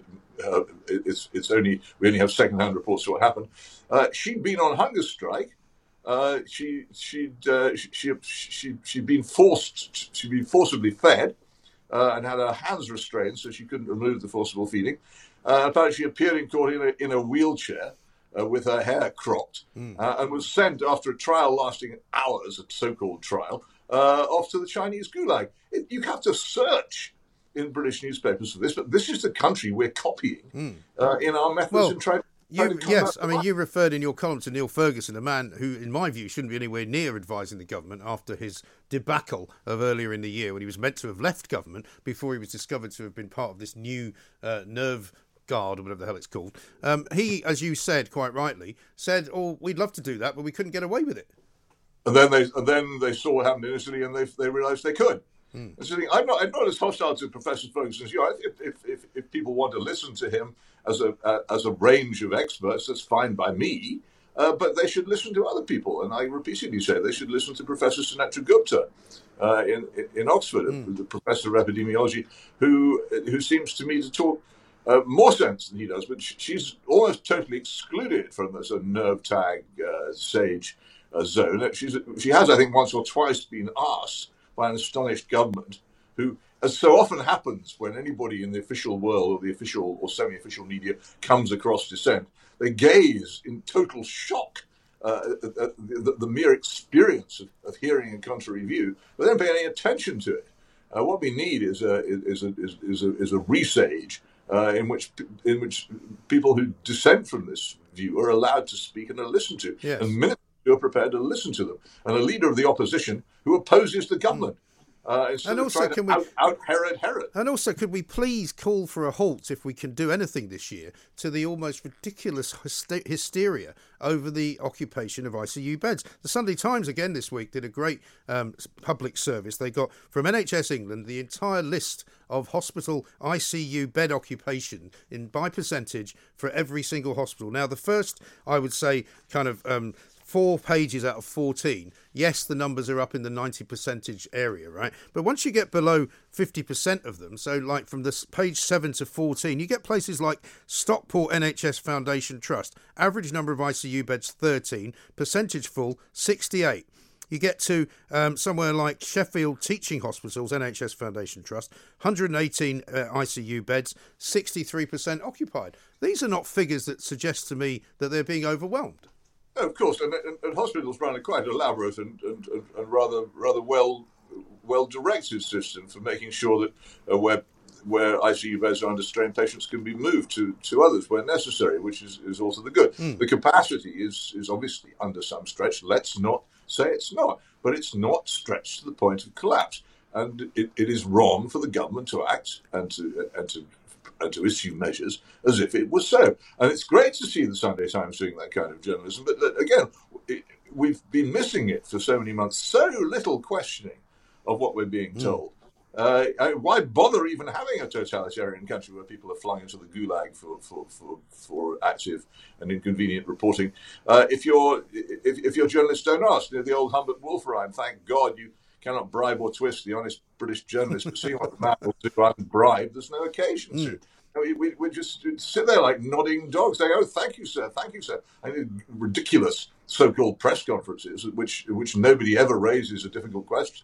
uh, it's it's only we only have second-hand reports of what happened. Uh, she'd been on hunger strike. Uh, she she'd uh, she she she'd been forced she'd been forcibly fed uh, and had her hands restrained, so she couldn't remove the forcible feeding. Uh, apparently, she appeared in court in a, in a wheelchair uh, with her hair cropped, mm. uh, and was sent after a trial lasting hours, a so-called trial, uh, off to the Chinese gulag. It, you have to search in British newspapers for this, but this is the country we're copying mm. uh, in our methods well, in trying. You, yes, I mean, you referred in your column to Neil Ferguson, a man who, in my view, shouldn't be anywhere near advising the government after his debacle of earlier in the year when he was meant to have left government before he was discovered to have been part of this new uh, nerve guard or whatever the hell it's called. Um, he, as you said, quite rightly, said, oh, we'd love to do that, but we couldn't get away with it. And then they and then they saw what happened in Italy and they they realised they could. Mm. So I'm not I'm not as hostile to Professor Ferguson as you are. If, if, if, if people want to listen to him as a uh, as a range of experts, that's fine by me. Uh, but they should listen to other people, and I repeatedly say they should listen to Professor Sunetra Gupta uh, in in Oxford, mm. the professor of epidemiology, who who seems to me to talk uh, more sense than he does. But she's almost totally excluded from this a nerve tag uh, sage uh, zone. She's she has, I think, once or twice been asked by an astonished government who, as so often happens when anybody in the official world or the official or semi-official media comes across dissent, they gaze in total shock uh, at, at the, the mere experience of, of hearing a contrary view, but they don't pay any attention to it. Uh, what we need is a is a is, is a is a resage uh, in which in which people who dissent from this view are allowed to speak and are listened to, yes. and ministers who are prepared to listen to them, and a leader of the opposition who opposes the government. Uh, and also, can we out, out Herod Herod? And also, could we please call for a halt, if we can do anything this year, to the almost ridiculous hyster- hysteria over the occupation of I C U beds? The Sunday Times again this week did a great um, public service. They got from N H S England the entire list of hospital I C U bed occupation in by percentage for every single hospital. Now, the first, I would say, kind of um, four pages out of fourteen, yes, the numbers are up in the ninety percentage area, right? But once you get below fifty percent of them, so like from this page seven to fourteen, you get places like Stockport N H S Foundation Trust, average number of I C U beds thirteen, percentage full sixty-eight. You get to um, somewhere like Sheffield Teaching Hospitals, N H S Foundation Trust, one hundred eighteen uh, I C U beds, sixty-three percent occupied. These are not figures that suggest to me that they're being overwhelmed. Of course, and, and, and hospitals run a quite elaborate and, and, and, and rather rather well well directed system for making sure that uh, where where I C U beds are under strain, patients can be moved to, to others where necessary, which is, is also the good. Mm. The capacity is is obviously under some stretch. Let's not say it's not, but it's not stretched to the point of collapse, and it, it is wrong for the government to act and to and to. and to issue measures as if it was so. And it's great to see the Sunday Times doing that kind of journalism, but again, it, we've been missing it for so many months, so little questioning of what we're being told. Mm. Uh, why bother even having a totalitarian country where people are flung into the gulag for, for, for, for active and inconvenient reporting? Uh, if, you're, if, if your journalists don't ask, you know, the old Humbert Wolf rhyme, thank God you cannot bribe or twist the honest British journalist, but seeing what the man will do unbribed, there's no occasion to. Mm. We, we, we just sit there like nodding dogs, saying, "Oh, thank you, sir, thank you, sir." I mean, ridiculous so-called press conferences, which which nobody ever raises a difficult question,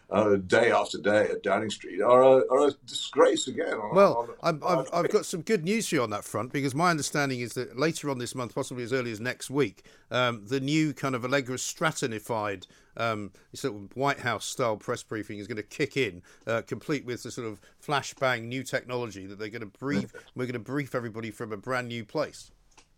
uh, day after day at Downing Street are a, are a disgrace again. On, well, on, on, I've, I've got some good news for you on that front, because my understanding is that later on this month, possibly as early as next week, um, the new kind of Allegra Stratonified um, sort of White House-style press briefing is going to kick in, uh, complete with the sort of flashbang new technology that they're going to brief. We're going to brief everybody from a brand new place.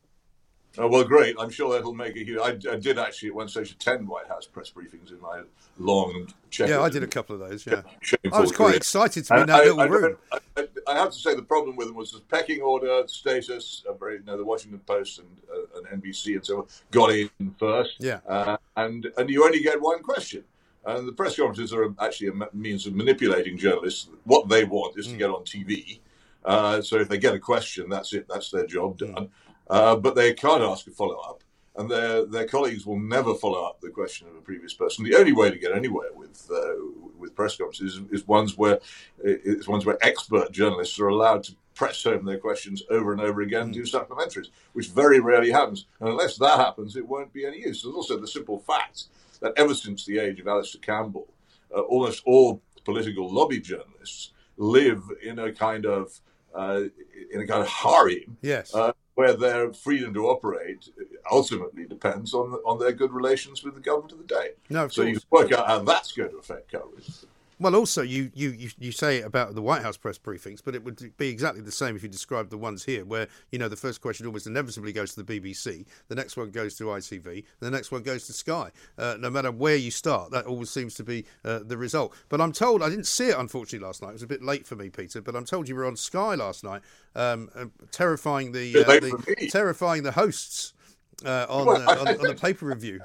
Oh, well, great. I'm sure that'll make a huge... I, I did actually at one stage attend White House press briefings in my long... Yeah, I did a couple of those, yeah. I was quite career. excited to be in that I, little I, room. I, I, I have to say the problem with them was the pecking order status. Uh, you know, the Washington Post and, uh, and N B C and so on got in first. Yeah. Uh, and, and you only get one question. And the press conferences are actually a means of manipulating journalists. What they want is mm. to get on T V. Uh, so if they get a question, that's it. That's their job done. Mm. Uh, but they can't ask a follow-up, and their their colleagues will never follow up the question of a previous person. The only way to get anywhere with uh, with press conferences is, is ones where is ones where expert journalists are allowed to press home their questions over and over again, mm. do supplementaries, which very rarely happens. And unless that happens, it won't be any use. There's also the simple fact that ever since the age of Alistair Campbell, uh, almost all political lobby journalists live in a kind of uh, in a kind of harem. Yes. Uh, where their freedom to operate ultimately depends on on their good relations with the government of the day. No, of so course. you work out how that's going to affect coverage. Well, also, you, you, you, you say about the White House press briefings, but it would be exactly the same if you described the ones here, where, you know, the first question almost inevitably goes to the B B C, the next one goes to I T V, the next one goes to Sky. Uh, no matter where you start, that always seems to be uh, the result. But I'm told, I didn't see it, unfortunately, last night. It was a bit late for me, Peter, but I'm told you were on Sky last night, um, uh, terrifying the, uh, the terrifying the hosts uh, on, well, uh, on, on the paper review.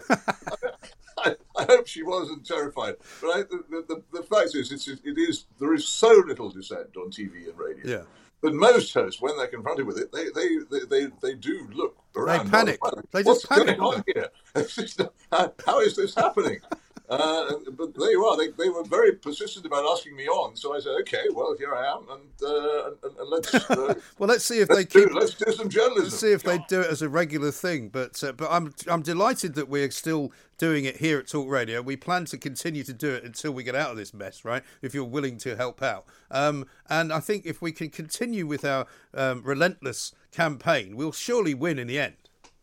I, I hope she wasn't terrified. But I, the, the, the fact is, it's, it is there is so little dissent on T V and radio. Yeah. But most hosts, when they're confronted with it, they they, they, they, they do look around. They panic. They just What's panic. going on here? how, how is this happening? Uh, but there you are. They, they were very persistent about asking me on. So I said, okay, well, here I am, and, uh, and, and let's uh, well, let's see if let's they keep. Do, let's do some journalism. Let's see if they do it as a regular thing. But uh, but I'm I'm delighted that we're still doing it here at Talk Radio. We plan to continue to do it until we get out of this mess, right? If you're willing to help out, um, and I think if we can continue with our um, relentless campaign, we'll surely win in the end.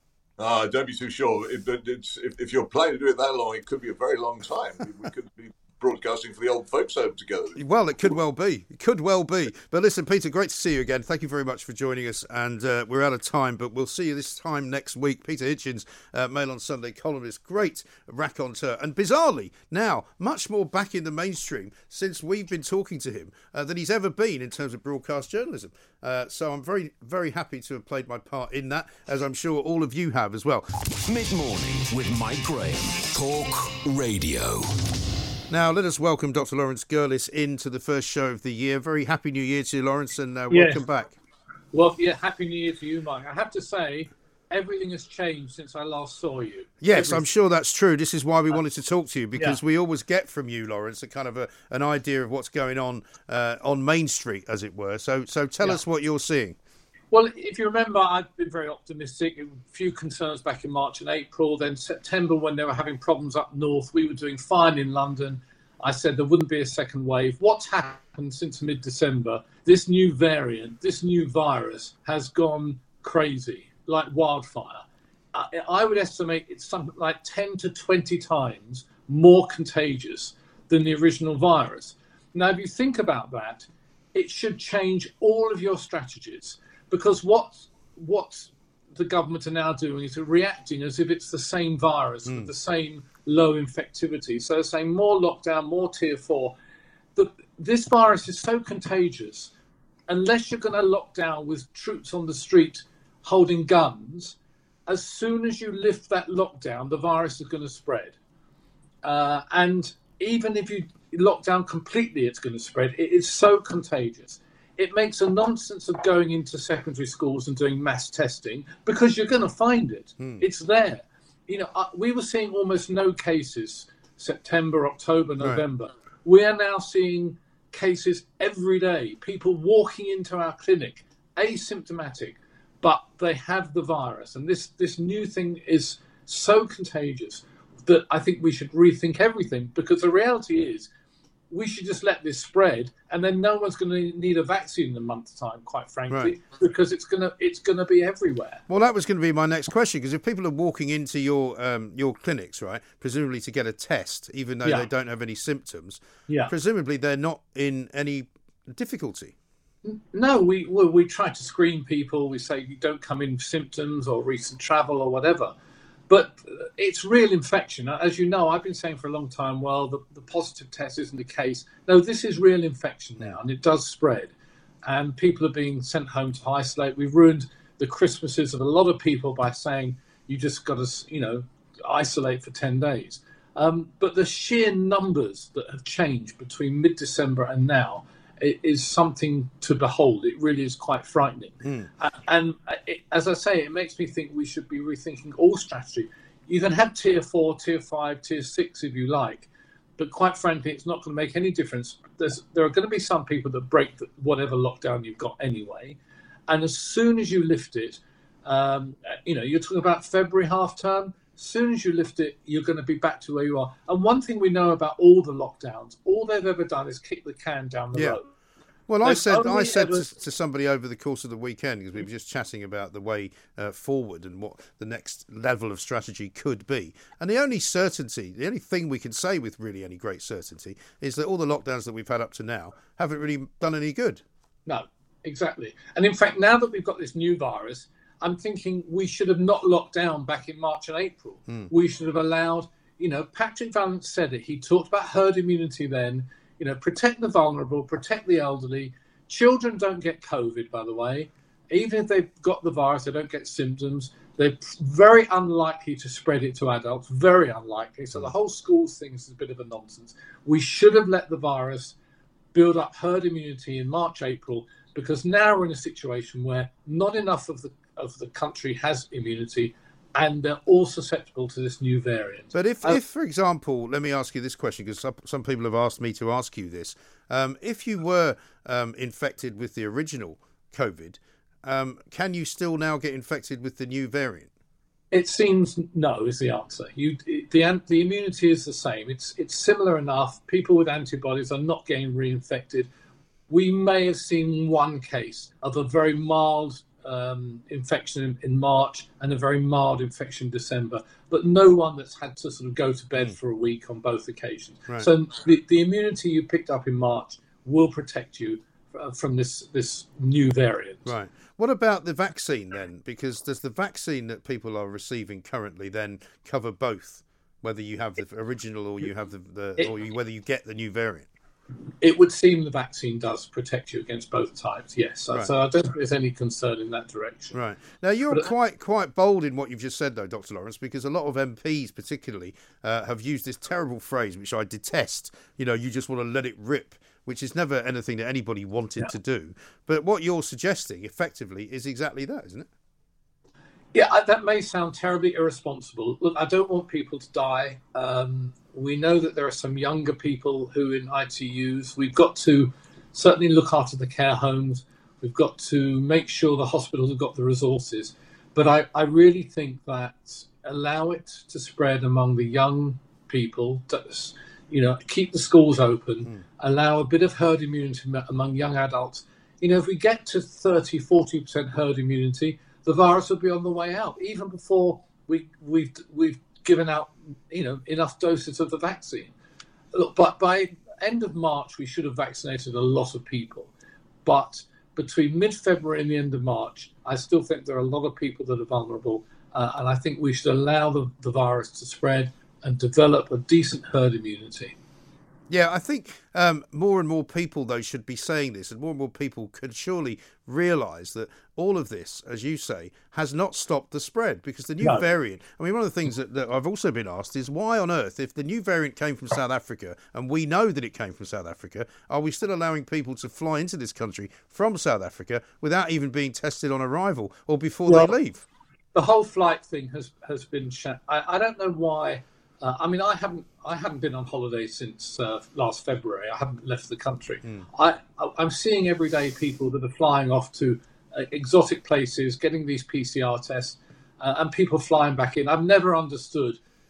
Ah, don't be too sure. It, it's, if, if you're planning to do it that long, it could be a very long time. We, we could be broadcasting for the old folks home together. Well, it could well be. It could well be. But listen, Peter, great to see you again. Thank you very much for joining us. And uh, we're out of time, but we'll see you this time next week. Peter Hitchens, uh, Mail on Sunday columnist, great raconteur. And bizarrely, now, much more back in the mainstream since we've been talking to him uh, than he's ever been in terms of broadcast journalism. Uh, so I'm very, very happy to have played my part in that, as I'm sure all of you have as well. Mid-morning with Mike Graham. Talk Radio. Now, let us welcome Doctor Lawrence Gurlis into the first show of the year. Very happy New Year to you, Lawrence, and uh, yes. welcome back. Well, yeah, happy New Year to you, Mike. I have to say, everything has changed since I last saw you. Yes, everything. I'm sure that's true. This is why we wanted to talk to you, because yeah. we always get from you, Lawrence, a kind of a, an idea of what's going on uh, on Main Street, as it were. So, so tell yeah. us what you're seeing. Well, if you remember, I've been very optimistic. A few concerns back in March and April. Then September, when they were having problems up north, we were doing fine in London. I said there wouldn't be a second wave. What's happened since mid-December? This new variant, this new virus has gone crazy, like wildfire. I, I would estimate it's something like ten to twenty times more contagious than the original virus. Now, if you think about that, it should change all of your strategies, because what what the government are now doing is reacting as if it's the same virus mm. with the same low infectivity. So saying more lockdown, more tier four. The, this virus is so contagious, unless you're going to lock down with troops on the street holding guns, as soon as you lift that lockdown, the virus is going to spread. Uh, and even if you lock down completely, it's going to spread. It is so contagious. It makes a nonsense of going into secondary schools and doing mass testing, because you're going to find it. Hmm. It's there. You know, uh, we were seeing almost no cases September, October, November. Right. We are now seeing cases every day. People walking into our clinic, asymptomatic, but they have the virus. And this, this new thing is so contagious that I think we should rethink everything, because the reality is we should just let this spread, and then no one's going to need a vaccine in a month's time, quite frankly, right. because it's going to it's going to be everywhere. Well, that was going to be my next question, because if people are walking into your um, your clinics, right, presumably to get a test, even though Yeah. they don't have any symptoms, Yeah. presumably they're not in any difficulty. No, we, we we try to screen people. We say you don't come in with symptoms or recent travel or whatever. But it's real infection. As you know, I've been saying for a long time, well, the, the positive test isn't the case. No, this is real infection now, and it does spread. And people are being sent home to isolate. We've ruined the Christmases of a lot of people by saying you just got to, you know, isolate for ten days. Um, but the sheer numbers that have changed between mid-December and now is something to behold. It really is quite frightening. Mm. And it, as I say, it makes me think we should be rethinking all strategy. You can have tier four, tier five, tier six if you like, but quite frankly, it's not going to make any difference. There's, there are going to be some people that break the, whatever lockdown you've got anyway. And as soon as you lift it, um, you know, you're talking about February half term. As soon as you lift it, you're going to be back to where you are. And one thing we know about all the lockdowns, all they've ever done is kick the can down the yeah. road. Well, I They've said I only said ever- to, to somebody over the course of the weekend, because we were just chatting about the way uh, forward and what the next level of strategy could be. And the only certainty, the only thing we can say with really any great certainty is that all the lockdowns that we've had up to now haven't really done any good. No, exactly. And in fact, now that we've got this new virus, I'm thinking we should have not locked down back in March and April. Mm. We should have allowed, you know, Patrick Vallance said it. He talked about herd immunity then, you know, protect the vulnerable, protect the elderly. Children don't get COVID, by the way. Even if they've got the virus, they don't get symptoms. They're very unlikely to spread it to adults, very unlikely. So the whole schools thing is a bit of a nonsense. We should have let the virus build up herd immunity in March, April, because now we're in a situation where not enough of the of the country has immunity, and they're all susceptible to this new variant. But if, Uh, if for example, let me ask you this question, because some, some people have asked me to ask you this. Um, if you were um, infected with the original COVID, um, can you still now get infected with the new variant? It seems no is the answer. You, the the immunity is the same. It's it's similar enough. People with antibodies are not getting reinfected. We may have seen one case of a very mild um, infection in, in March and a very mild infection in December, but no one that's had to sort of go to bed mm. for a week on both occasions. Right. So the, the immunity you picked up in March will protect you from this this new variant. Right. What about the vaccine then? Because does the vaccine that people are receiving currently then cover both, whether you have the original or you have the, the it, or you, whether you get the new variant? It would seem the vaccine does protect you against both types, yes. So, right. so I don't think there's any concern in that direction. Right. Now, you're but, quite quite bold in what you've just said, though, Doctor Lawrence, because a lot of M Ps particularly uh, have used this terrible phrase, which I detest, you know, you just want to let it rip, which is never anything that anybody wanted yeah. to do. But what you're suggesting, effectively, is exactly that, isn't it? Yeah, that may sound terribly irresponsible. Look, I don't want people to die. Um, we know that there are some younger people who are in I T Us. We've got to certainly look after the care homes. We've got to make sure the hospitals have got the resources. But I, I really think that allow it to spread among the young people, to, you know, keep the schools open, mm. allow a bit of herd immunity among young adults. You know, if we get to thirty, forty percent herd immunity, the virus will be on the way out, even before we, we've we've given out, you know, enough doses of the vaccine. Look, but by end of March, we should have vaccinated a lot of people. But between mid-February and the end of March, I still think there are a lot of people that are vulnerable, uh, and I think we should allow the, the virus to spread and develop a decent herd immunity. Yeah, I think um, more and more people, though, should be saying this, and more and more people could surely realise that all of this, as you say, has not stopped the spread, because the new no. variant, I mean, one of the things that, that I've also been asked is why on earth, if the new variant came from South Africa, and we know that it came from South Africa, are we still allowing people to fly into this country from South Africa without even being tested on arrival or before well, they leave? The whole flight thing has, has been... Sh- I, I don't know why... Uh, I mean, I haven't I haven't been on holiday since uh, last February. I haven't left the country. Mm. I, I'm seeing every day people that are flying off to uh, exotic places, getting these P C R tests, uh, and people flying back in. I've never understood,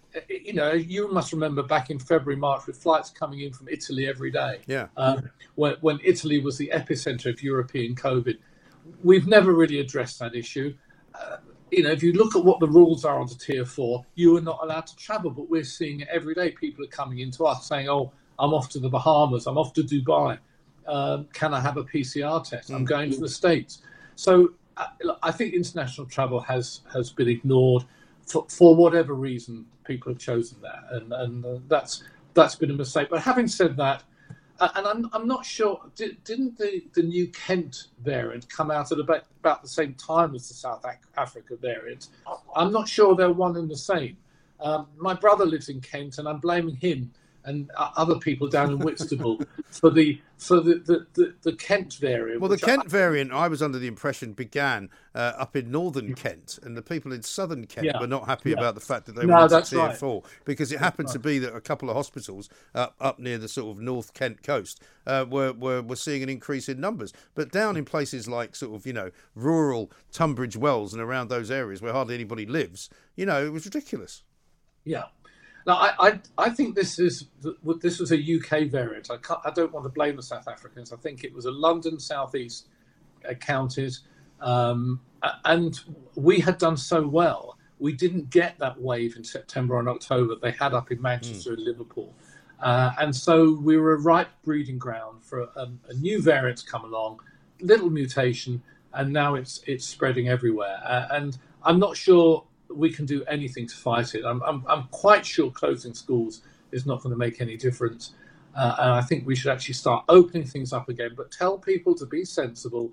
you know, you must remember back in February, March, with flights coming in from Italy every day. Yeah. Um, when, when Italy was the epicenter of European COVID. We've never really addressed that issue. Uh, you know, if you look at what the rules are onto tier four, you are not allowed to travel, but we're seeing it every day. People are coming into us saying, oh, I'm off to the Bahamas, I'm off to Dubai. Um, can I have a P C R test? I'm going to the States. So uh, I think international travel has, has been ignored for, for whatever reason. People have chosen that, and, and uh, that's that's been a mistake. But having said that, uh, and I'm I'm not sure, did, didn't the, the new Kent variant come out at about, about the same time as the South Africa variant? I'm not sure they're one and the same. Um, my brother lives in Kent, and I'm blaming him and other people down in Whitstable for the for the, the, the, the Kent variant. Well, the Kent I, variant, I was under the impression, began uh, up in northern Kent, and the people in southern Kent yeah, were not happy yeah. about the fact that they no, wanted tier right. four, because it happened right. to be that a couple of hospitals up, up near the sort of North Kent coast uh, were, were were seeing an increase in numbers. But down in places like sort of, you know, rural Tunbridge Wells and around those areas where hardly anybody lives, you know, it was ridiculous. Yeah. Now, I, I I think this is this was a U K variant. I can't, I don't want to blame the South Africans. I think it was a London southeast uh, counties, um, and we had done so well. We didn't get that wave in September and October they had up in Manchester mm. and Liverpool, uh, and so we were a ripe breeding ground for a, a new variant to come along, little mutation, and now it's it's spreading everywhere. Uh, and I'm not sure we can do anything to fight it. I'm, I'm, I'm quite sure closing schools is not going to make any difference. Uh, and I think we should actually start opening things up again, but tell people to be sensible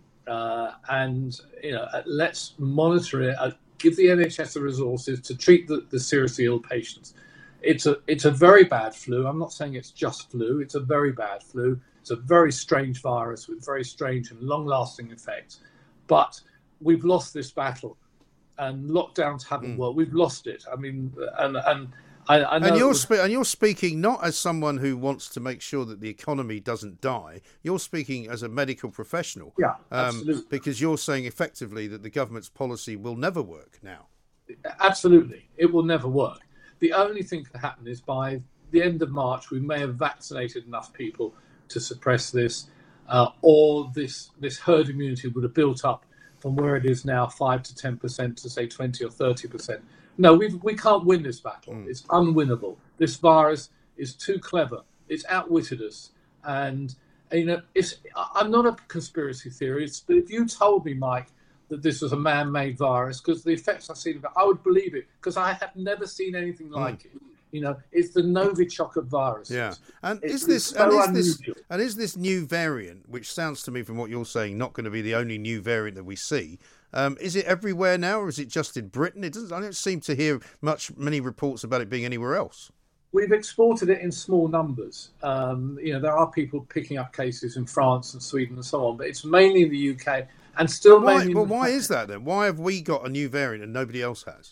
uh, and, you know, let's monitor it, uh, give the N H S the resources to treat the, the seriously ill patients. It's a, it's a very bad flu. I'm not saying it's just flu. It's a very bad flu. It's a very strange virus with very strange and long-lasting effects. But we've lost this battle. And lockdowns haven't mm. worked. We've lost it. I mean, and and I, I know. And you're was... spe- and you're speaking not as someone who wants to make sure that the economy doesn't die. You're speaking as a medical professional. Yeah, um, absolutely. Because you're saying effectively that the government's policy will never work now. Absolutely, it will never work. The only thing that can happen is by the end of March, we may have vaccinated enough people to suppress this, uh, or this this herd immunity would have built up from where it is now, five to ten percent to say twenty or thirty percent. No, we we can't win this battle. Mm. It's unwinnable. This virus is too clever. It's outwitted us. And you know, it's, I'm not a conspiracy theorist, but if you told me, Mike, that this was a man-made virus, because the effects I've seen of it, I would believe it, because I have never seen anything like mm. it. You know, it's the Novichok of viruses. Yeah, and it's, is this so and is this and is this new variant, which sounds to me from what you're saying, not going to be the only new variant that we see? Um, is it everywhere now, or is it just in Britain? It doesn't. I don't seem to hear much, many reports about it being anywhere else. We've exported it in small numbers. Um, you know, there are people picking up cases in France and Sweden and so on, but it's mainly in the U K and still why, mainly. Well, in why is that then? Why have we got a new variant and nobody else has?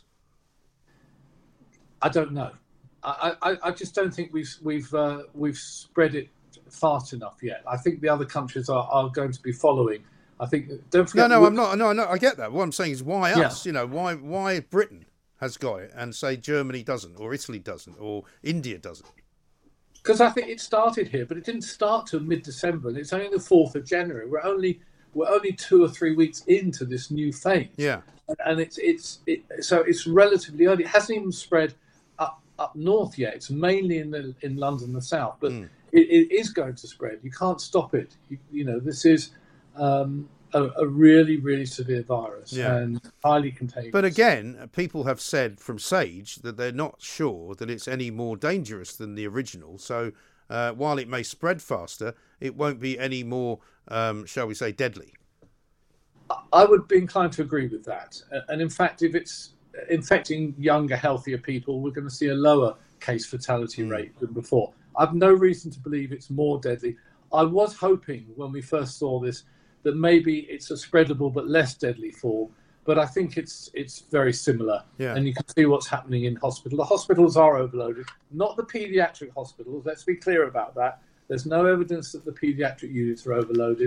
I don't know. I, I, I just don't think we've we've uh, we've spread it fast enough yet. I think the other countries are, are going to be following. I think don't forget. No, no, I'm not. No, no, I get that. What I'm saying is, why us? Yeah. You know, why why Britain has got it and say Germany doesn't, or Italy doesn't, or India doesn't? Because I think it started here, but it didn't start till mid-December, and it's only the fourth of January. We're only we're only two or three weeks into this new phase. Yeah, and it's it's it, so it's relatively early. It hasn't even spread up up north yet. It's mainly in the in London, the south, but mm. it, it is going to spread. You can't stop it. You, you know, this is um, a, a really really severe virus yeah. and highly contagious. But again, people have said from SAGE that they're not sure that it's any more dangerous than the original. So uh, while it may spread faster, it won't be any more, um, shall we say, deadly. I would be inclined to agree with that. And in fact, if it's infecting younger, healthier people, we're going to see a lower case fatality mm. rate than before. I've no reason to believe it's more deadly. I was hoping when we first saw this that maybe it's a spreadable but less deadly form, but I think it's it's very similar. Yeah. And you can see what's happening in hospital. The hospitals are overloaded, not the paediatric hospitals. Let's be clear about that. There's no evidence that the paediatric units are overloaded.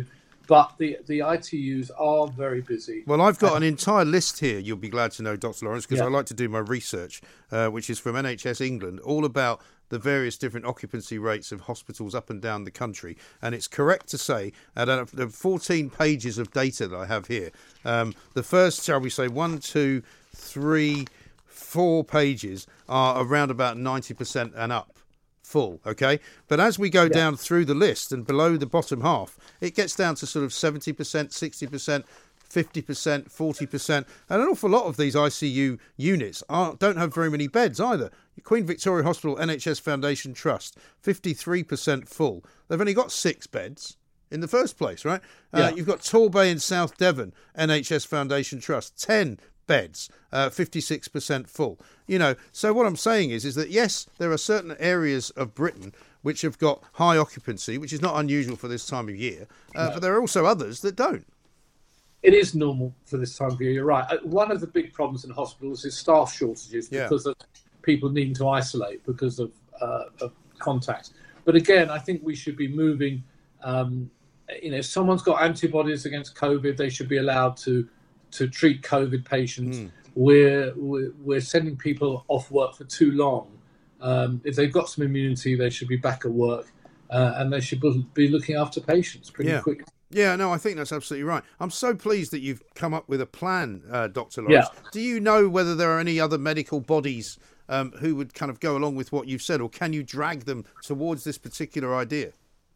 but the, the I T Us are very busy. Well, I've got an entire list here, you'll be glad to know, Doctor Lawrence, because Yeah. I like to do my research, uh, which is from N H S England, all about the various different occupancy rates of hospitals up and down the country. And it's correct to say, out of the fourteen pages of data that I have here, um, the first, shall we say, one, two, three, four pages are around about ninety percent and up. Full, okay? But as we go yeah. down through the list and below the bottom half, it gets down to sort of seventy percent, sixty percent, fifty percent, forty percent. And an awful lot of these I C U units aren't, don't have very many beds either. Queen Victoria Hospital N H S Foundation Trust, fifty-three percent full. They've only got six beds in the first place, right? Yeah. Uh, you've got Torbay in South Devon, N H S Foundation Trust, ten beds, uh, fifty-six percent full. You know, so what I'm saying is, is that yes, there are certain areas of Britain which have got high occupancy, which is not unusual for this time of year, uh, no. but there are also others that don't. It is normal for this time of year, you're right. Uh, one of the big problems in hospitals is staff shortages yeah. because of people needing to isolate because of, uh, of contact. But again, I think we should be moving, um, you know, if someone's got antibodies against COVID, they should be allowed to to treat COVID patients. Mm. We're, we're we're sending people off work for too long. Um, if they've got some immunity, they should be back at work, uh, and they should be looking after patients pretty yeah. quickly. Yeah, no, I think that's absolutely right. I'm so pleased that you've come up with a plan, uh, Doctor Lawrence. Yeah. Do you know whether there are any other medical bodies um, who would kind of go along with what you've said, or can you drag them towards this particular idea?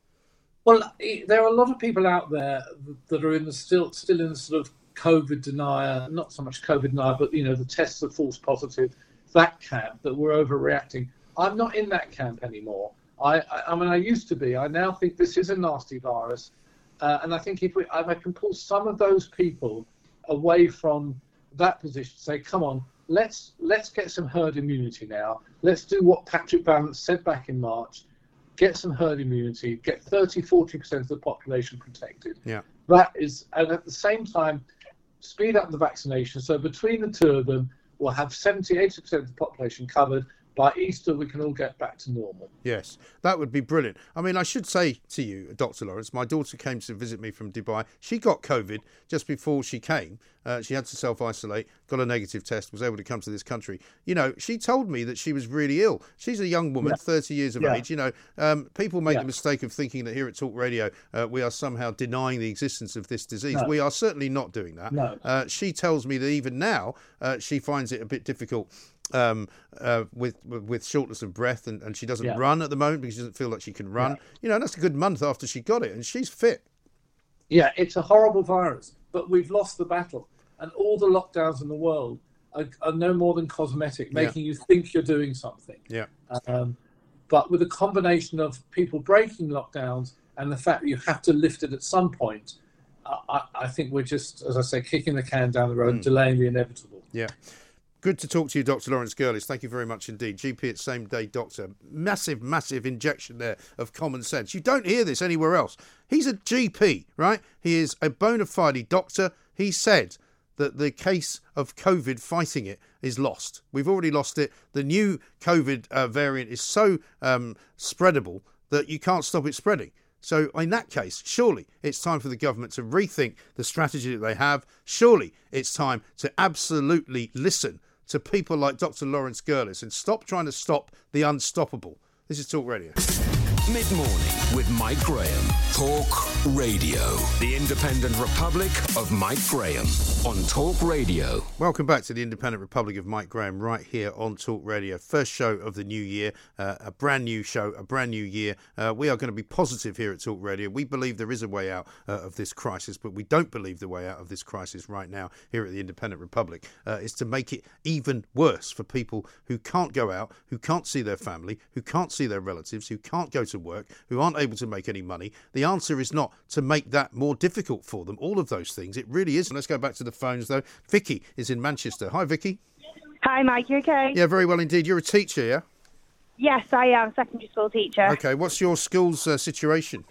Well, there are a lot of people out there that are in the still still in the sort of COVID denier, not so much COVID denier, but, you know, the tests are false positive, that camp, that we're overreacting. I'm not in that camp anymore. I, I, I mean, I used to be. I now think this is a nasty virus. Uh, and I think if, we, if I can pull some of those people away from that position, say, come on, let's let's get some herd immunity now. Let's do what Patrick Vallance said back in March. Get some herd immunity, get thirty, forty percent of the population protected. Yeah. That is, and at the same time, speed up the vaccination. So between the two of them, we'll have seventy, eighty percent of the population covered. By Easter, we can all get back to normal. Yes, that would be brilliant. I mean, I should say to you, Doctor Lawrence, my daughter came to visit me from Dubai. She got COVID just before she came. Uh, she had to self-isolate, got a negative test, was able to come to this country. You know, she told me that she was really ill. She's a young woman, yeah. thirty years of yeah. age. You know, um, people make yeah. the mistake of thinking that here at Talk Radio, uh, we are somehow denying the existence of this disease. No. We are certainly not doing that. No. Uh, she tells me that even now, uh, she finds it a bit difficult Um, uh, with with shortness of breath, and, and she doesn't yeah. run at the moment because she doesn't feel like she can run. Yeah. You know, and that's a good month after she got it, and she's fit. Yeah, it's a horrible virus, but we've lost the battle, and all the lockdowns in the world are, are no more than cosmetic, making yeah. you think you're doing something. Yeah. Um, but with a combination of people breaking lockdowns and the fact that you have to lift it at some point, I, I think we're just, as I say, kicking the can down the road, mm. delaying the inevitable. Yeah. Good to talk to you, Doctor Lawrence Girlis. Thank you very much indeed. G P at Same Day Doctor. Massive, massive injection there of common sense. You don't hear this anywhere else. He's a G P, right? He is a bona fide doctor. He said that the case of COVID fighting it is lost. We've already lost it. The new COVID uh, variant is so um, spreadable that you can't stop it spreading. So in that case, surely it's time for the government to rethink the strategy that they have. Surely it's time to absolutely listen to people like Doctor Lawrence Girlis and stop trying to stop the unstoppable. This is Talk Radio. Mid-morning with Mike Graham. Talk Radio. The Independent Republic of Mike Graham on Talk Radio. Welcome back to the Independent Republic of Mike Graham right here on Talk Radio. First show of the new year, uh, a brand new show, a brand new year. Uh, we are going to be positive here at Talk Radio. We believe there is a way out uh, of this crisis, but we don't believe the way out of this crisis right now here at the Independent Republic uh, is to make it even worse for people who can't go out, who can't see their family, who can't see their relatives, who can't go to work, who aren't able to make any money. The answer is not to make that more difficult for them. All of those things, it really isn't. Let's go back to the phones though. Vicky is in Manchester. Hi, Vicky. Hi, Mike. You okay? Yeah, very well indeed. You're a teacher, yeah? Yes, I am. Secondary school teacher. Okay. What's your school's uh, situation?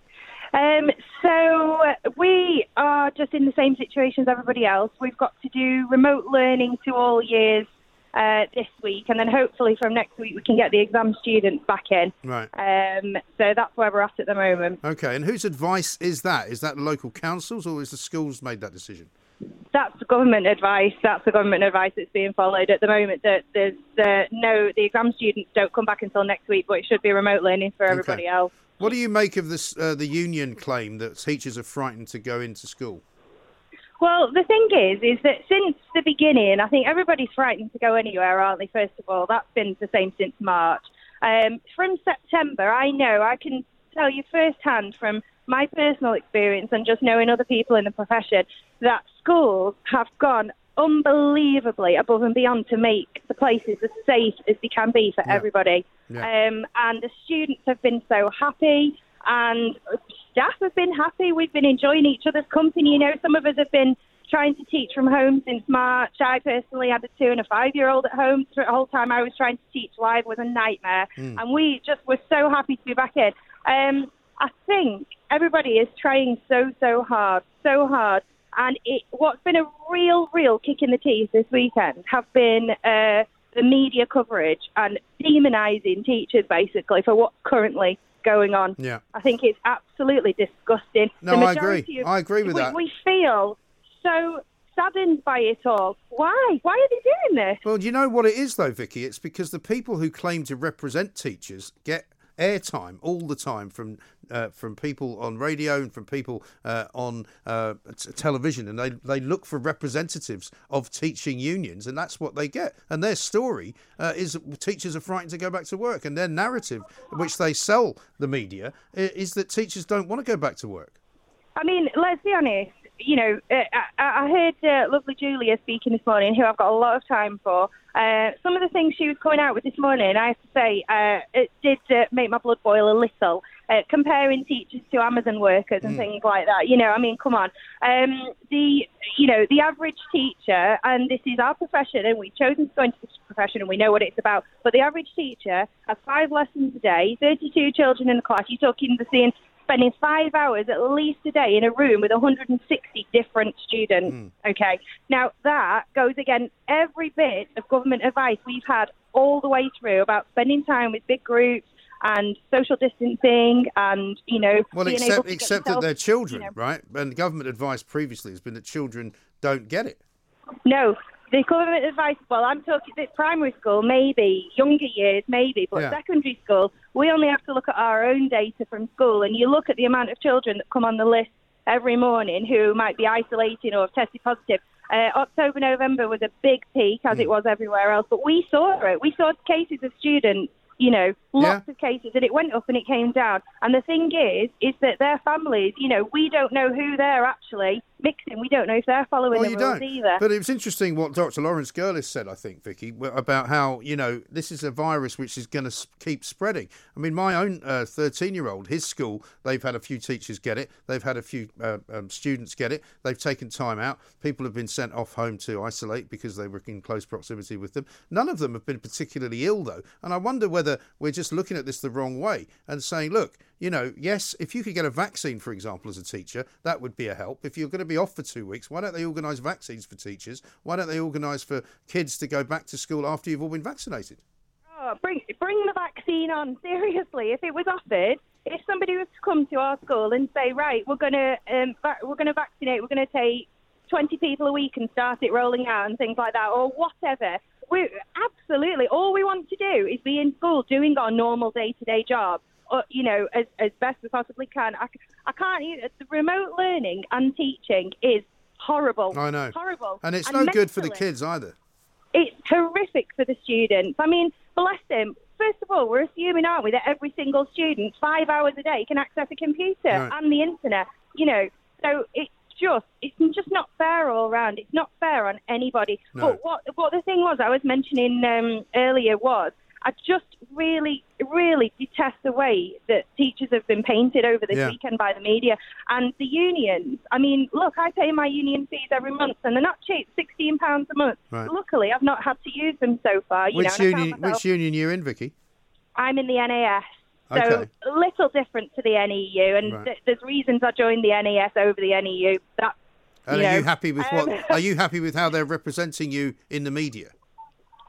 Um, so we are just in the same situation as everybody else. We've got to do remote learning to all years uh, this week, and then hopefully from next week we can get the exam students back in. Right. Um, so that's where we're at at the moment. Okay, and whose advice is that? Is that the local councils, or is the schools made that decision? That's the government advice. That's the government advice that's being followed at the moment. That there's uh, no, the exam students don't come back until next week, but it should be remote learning for everybody Okay. else. What do you make of this? Uh, the union claim that teachers are frightened to go into school? Well, the thing is, is that since the beginning, I think everybody's frightened to go anywhere, aren't they? First of all, that's been the same since March. Um, from September, I know, I can tell you firsthand from my personal experience and just knowing other people in the profession, that schools have gone unbelievably above and beyond to make the places as safe as they can be for Yeah. everybody. Yeah. Um, and the students have been so happy, and staff have been happy. We've been enjoying each other's company. You know, some of us have been trying to teach from home since March. I personally had a two and a five-year-old at home. The whole time I was trying to teach live was a nightmare. Mm. And we just were so happy to be back in. Um, I think everybody is trying so, so hard, so hard. And it, what's been a real, real kick in the teeth this weekend have been uh, the media coverage and demonising teachers, basically, for what's currently going on. Yeah. I think it's absolutely disgusting. No, The I agree. majority of- I agree with we, that. We feel so saddened by it all. Why? Why are they doing this? Well, do you know what it is, though, Vicky? It's because the people who claim to represent teachers get airtime all the time from uh, from people on radio and from people uh, on uh, t- television, and they, they look for representatives of teaching unions, and that's what they get. And their story uh, is that teachers are frightened to go back to work, and their narrative, which they sell the media, i- is that teachers don't want to go back to work. I mean, let's be honest. You know, uh, I, I heard uh, lovely Julia speaking this morning, who I've got a lot of time for. Uh, some of the things she was coming out with this morning, I have to say, uh, it did uh, make my blood boil a little. Uh, comparing teachers to Amazon workers and Mm. things like that. You know, I mean, come on. Um, the, you know, the average teacher, and this is our profession, and we've chosen to go into this profession, and we know what it's about. But the average teacher has five lessons a day, thirty-two children in the class. You're talking the seeing. Spending five hours at least a day in a room with one hundred sixty different students. Mm. Okay. Now, that goes against every bit of government advice we've had all the way through about spending time with big groups and social distancing and, you know, Well, being able except to get except that yourself, they're children, you know. right? And government advice previously has been that children don't get it. No. The government advice, well, I'm talking that primary school, maybe, younger years, maybe, but Yeah. secondary school, we only have to look at our own data from school, and you look at the amount of children that come on the list every morning who might be isolating or have tested positive. Uh, October, November was a big peak, as Mm. it was everywhere else, but we saw it. We saw cases of students, you know, lots Yeah. of cases, and it went up and it came down. And the thing is, is that their families, you know, we don't know who they're actually mixing. We don't know if they're following Well, the you rules don't. either. But it was interesting what Doctor Lawrence Gurlis said, I think, Vicky, w- about how, you know, this is a virus which is going to s- keep spreading. I mean, my own uh, thirteen-year-old, his school, they've had a few teachers get it. They've had a few uh, um, students get it. They've taken time out. People have been sent off home to isolate because they were in close proximity with them. None of them have been particularly ill, though. And I wonder whether we're just looking at this the wrong way and saying, look, you know, yes, if you could get a vaccine, for example, as a teacher, that would be a help. If you're going to be off for two weeks, why don't they organise vaccines for teachers? Why don't they organise for kids to go back to school after you've all been vaccinated? Oh, bring bring the vaccine on. Seriously, if it was offered, if somebody was to come to our school and say, right, we're gonna um, va- we're gonna vaccinate, we're gonna take twenty people a week and start it rolling out and things like that, or whatever. We absolutely all we want to do is be in school doing our normal day-to-day job. Or, you know, as, as best we possibly can. I, I can't. Even, the remote learning and teaching is horrible. I know. Horrible. And it's no good for the mentally, kids either. It's horrific for the students. I mean, bless them. First of all, we're assuming, aren't we, that every single student, five hours a day, can access a computer Right. and the internet. You know, so it's just it's just not fair all around. It's not fair on anybody. No. But what what the thing was I was mentioning um, earlier was I just really, really detest the way that teachers have been painted over this Yeah. weekend by the media. And the unions, I mean, look, I pay my union fees every month, and they're not cheap, sixteen pounds a month. Right. Luckily, I've not had to use them so far. You Which know, and I count union? myself- Which union you're in, Vicky? I'm in the N A S. So Okay. a little different to the N E U, and Right. th- there's reasons I joined the N A S over the N E U. That, And you are know, you happy with um, what? Are you happy with how they're representing you in the media?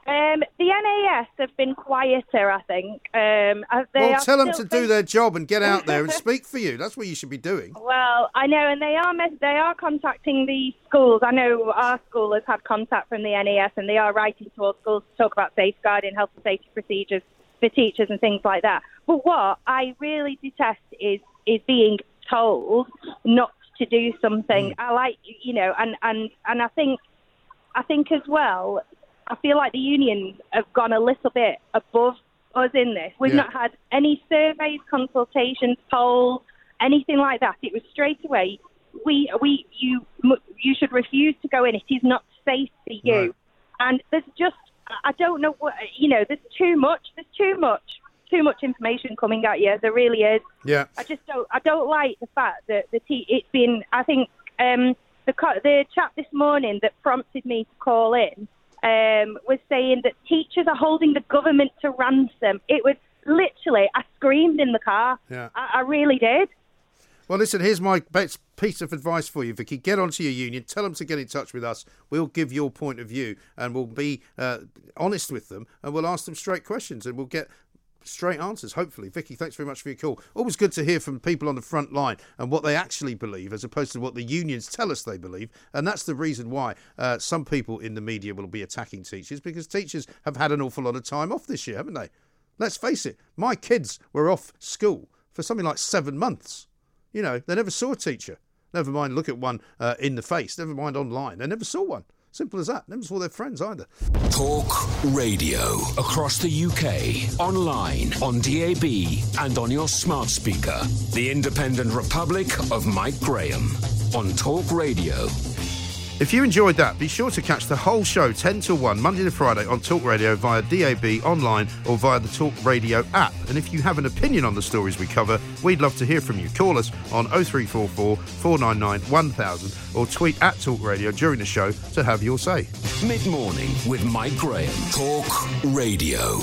Um, the N A S have been quieter, I think. Um, they well, are tell them to still do think- their job and get out there and speak for you. That's what you should be doing. Well, I know, and they are mes- they are contacting the schools. I know our school has had contact from the N A S, and they are writing to all schools to talk about safeguarding, health and safety procedures for teachers and things like that. But what I really detest is is being told not to do something. Mm. I like, you know, and, and, and I think I think as well, I feel like the unions have gone a little bit above us in this. We've yeah. not had any surveys, consultations, polls, anything like that. It was straight away, we, we, you, you should refuse to go in. It is not safe for you. Right. And there's just, I don't know what, you know, there's too much, there's too much, too much information coming at you. There really is. Yeah. I just don't, I don't like the fact that the t- it's been, I think, um, the, the chat this morning that prompted me to call in, Um, was saying that teachers are holding the government to ransom. It was literally, I screamed in the car. Yeah. I, I really did. Well, listen, here's my best piece of advice for you, Vicky. Get onto your union. Tell them to get in touch with us. We'll give your point of view and we'll be uh, honest with them and we'll ask them straight questions and we'll get straight answers, hopefully. Vicky, thanks very much for your call. Always good to hear from people on the front line and what they actually believe as opposed to what the unions tell us they believe. And that's the reason why uh, some people in the media will be attacking teachers, because teachers have had an awful lot of time off this year, haven't they? Let's face it, my kids were off school for something like seven months. You know, they never saw a teacher. Never mind look at one uh, in the face. Never mind online. They never saw one. Simple as that. Never saw their friends either. Talk Radio. Across the U K. Online, on D A B and on your smart speaker. The Independent Republic of Mike Graham. On Talk Radio. If you enjoyed that, be sure to catch the whole show ten till one, Monday to Friday on Talk Radio via D A B, online or via the Talk Radio app. And if you have an opinion on the stories we cover, we'd love to hear from you. Call us on oh three four four, four nine nine, one thousand or tweet at Talk Radio during the show to have your say. Mid-morning with Mike Graham. Talk Radio.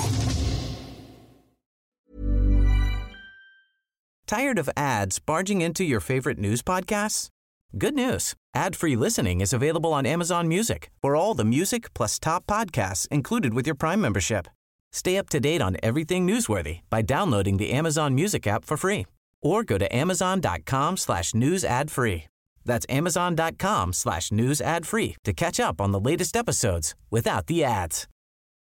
Tired of ads barging into your favorite news podcasts? Good news. Ad-free listening is available on Amazon Music for all the music plus top podcasts included with your Prime membership. Stay up to date on everything newsworthy by downloading the Amazon Music app for free or go to amazon.com slash news ad free. That's amazon.com slash news ad free to catch up on the latest episodes without the ads.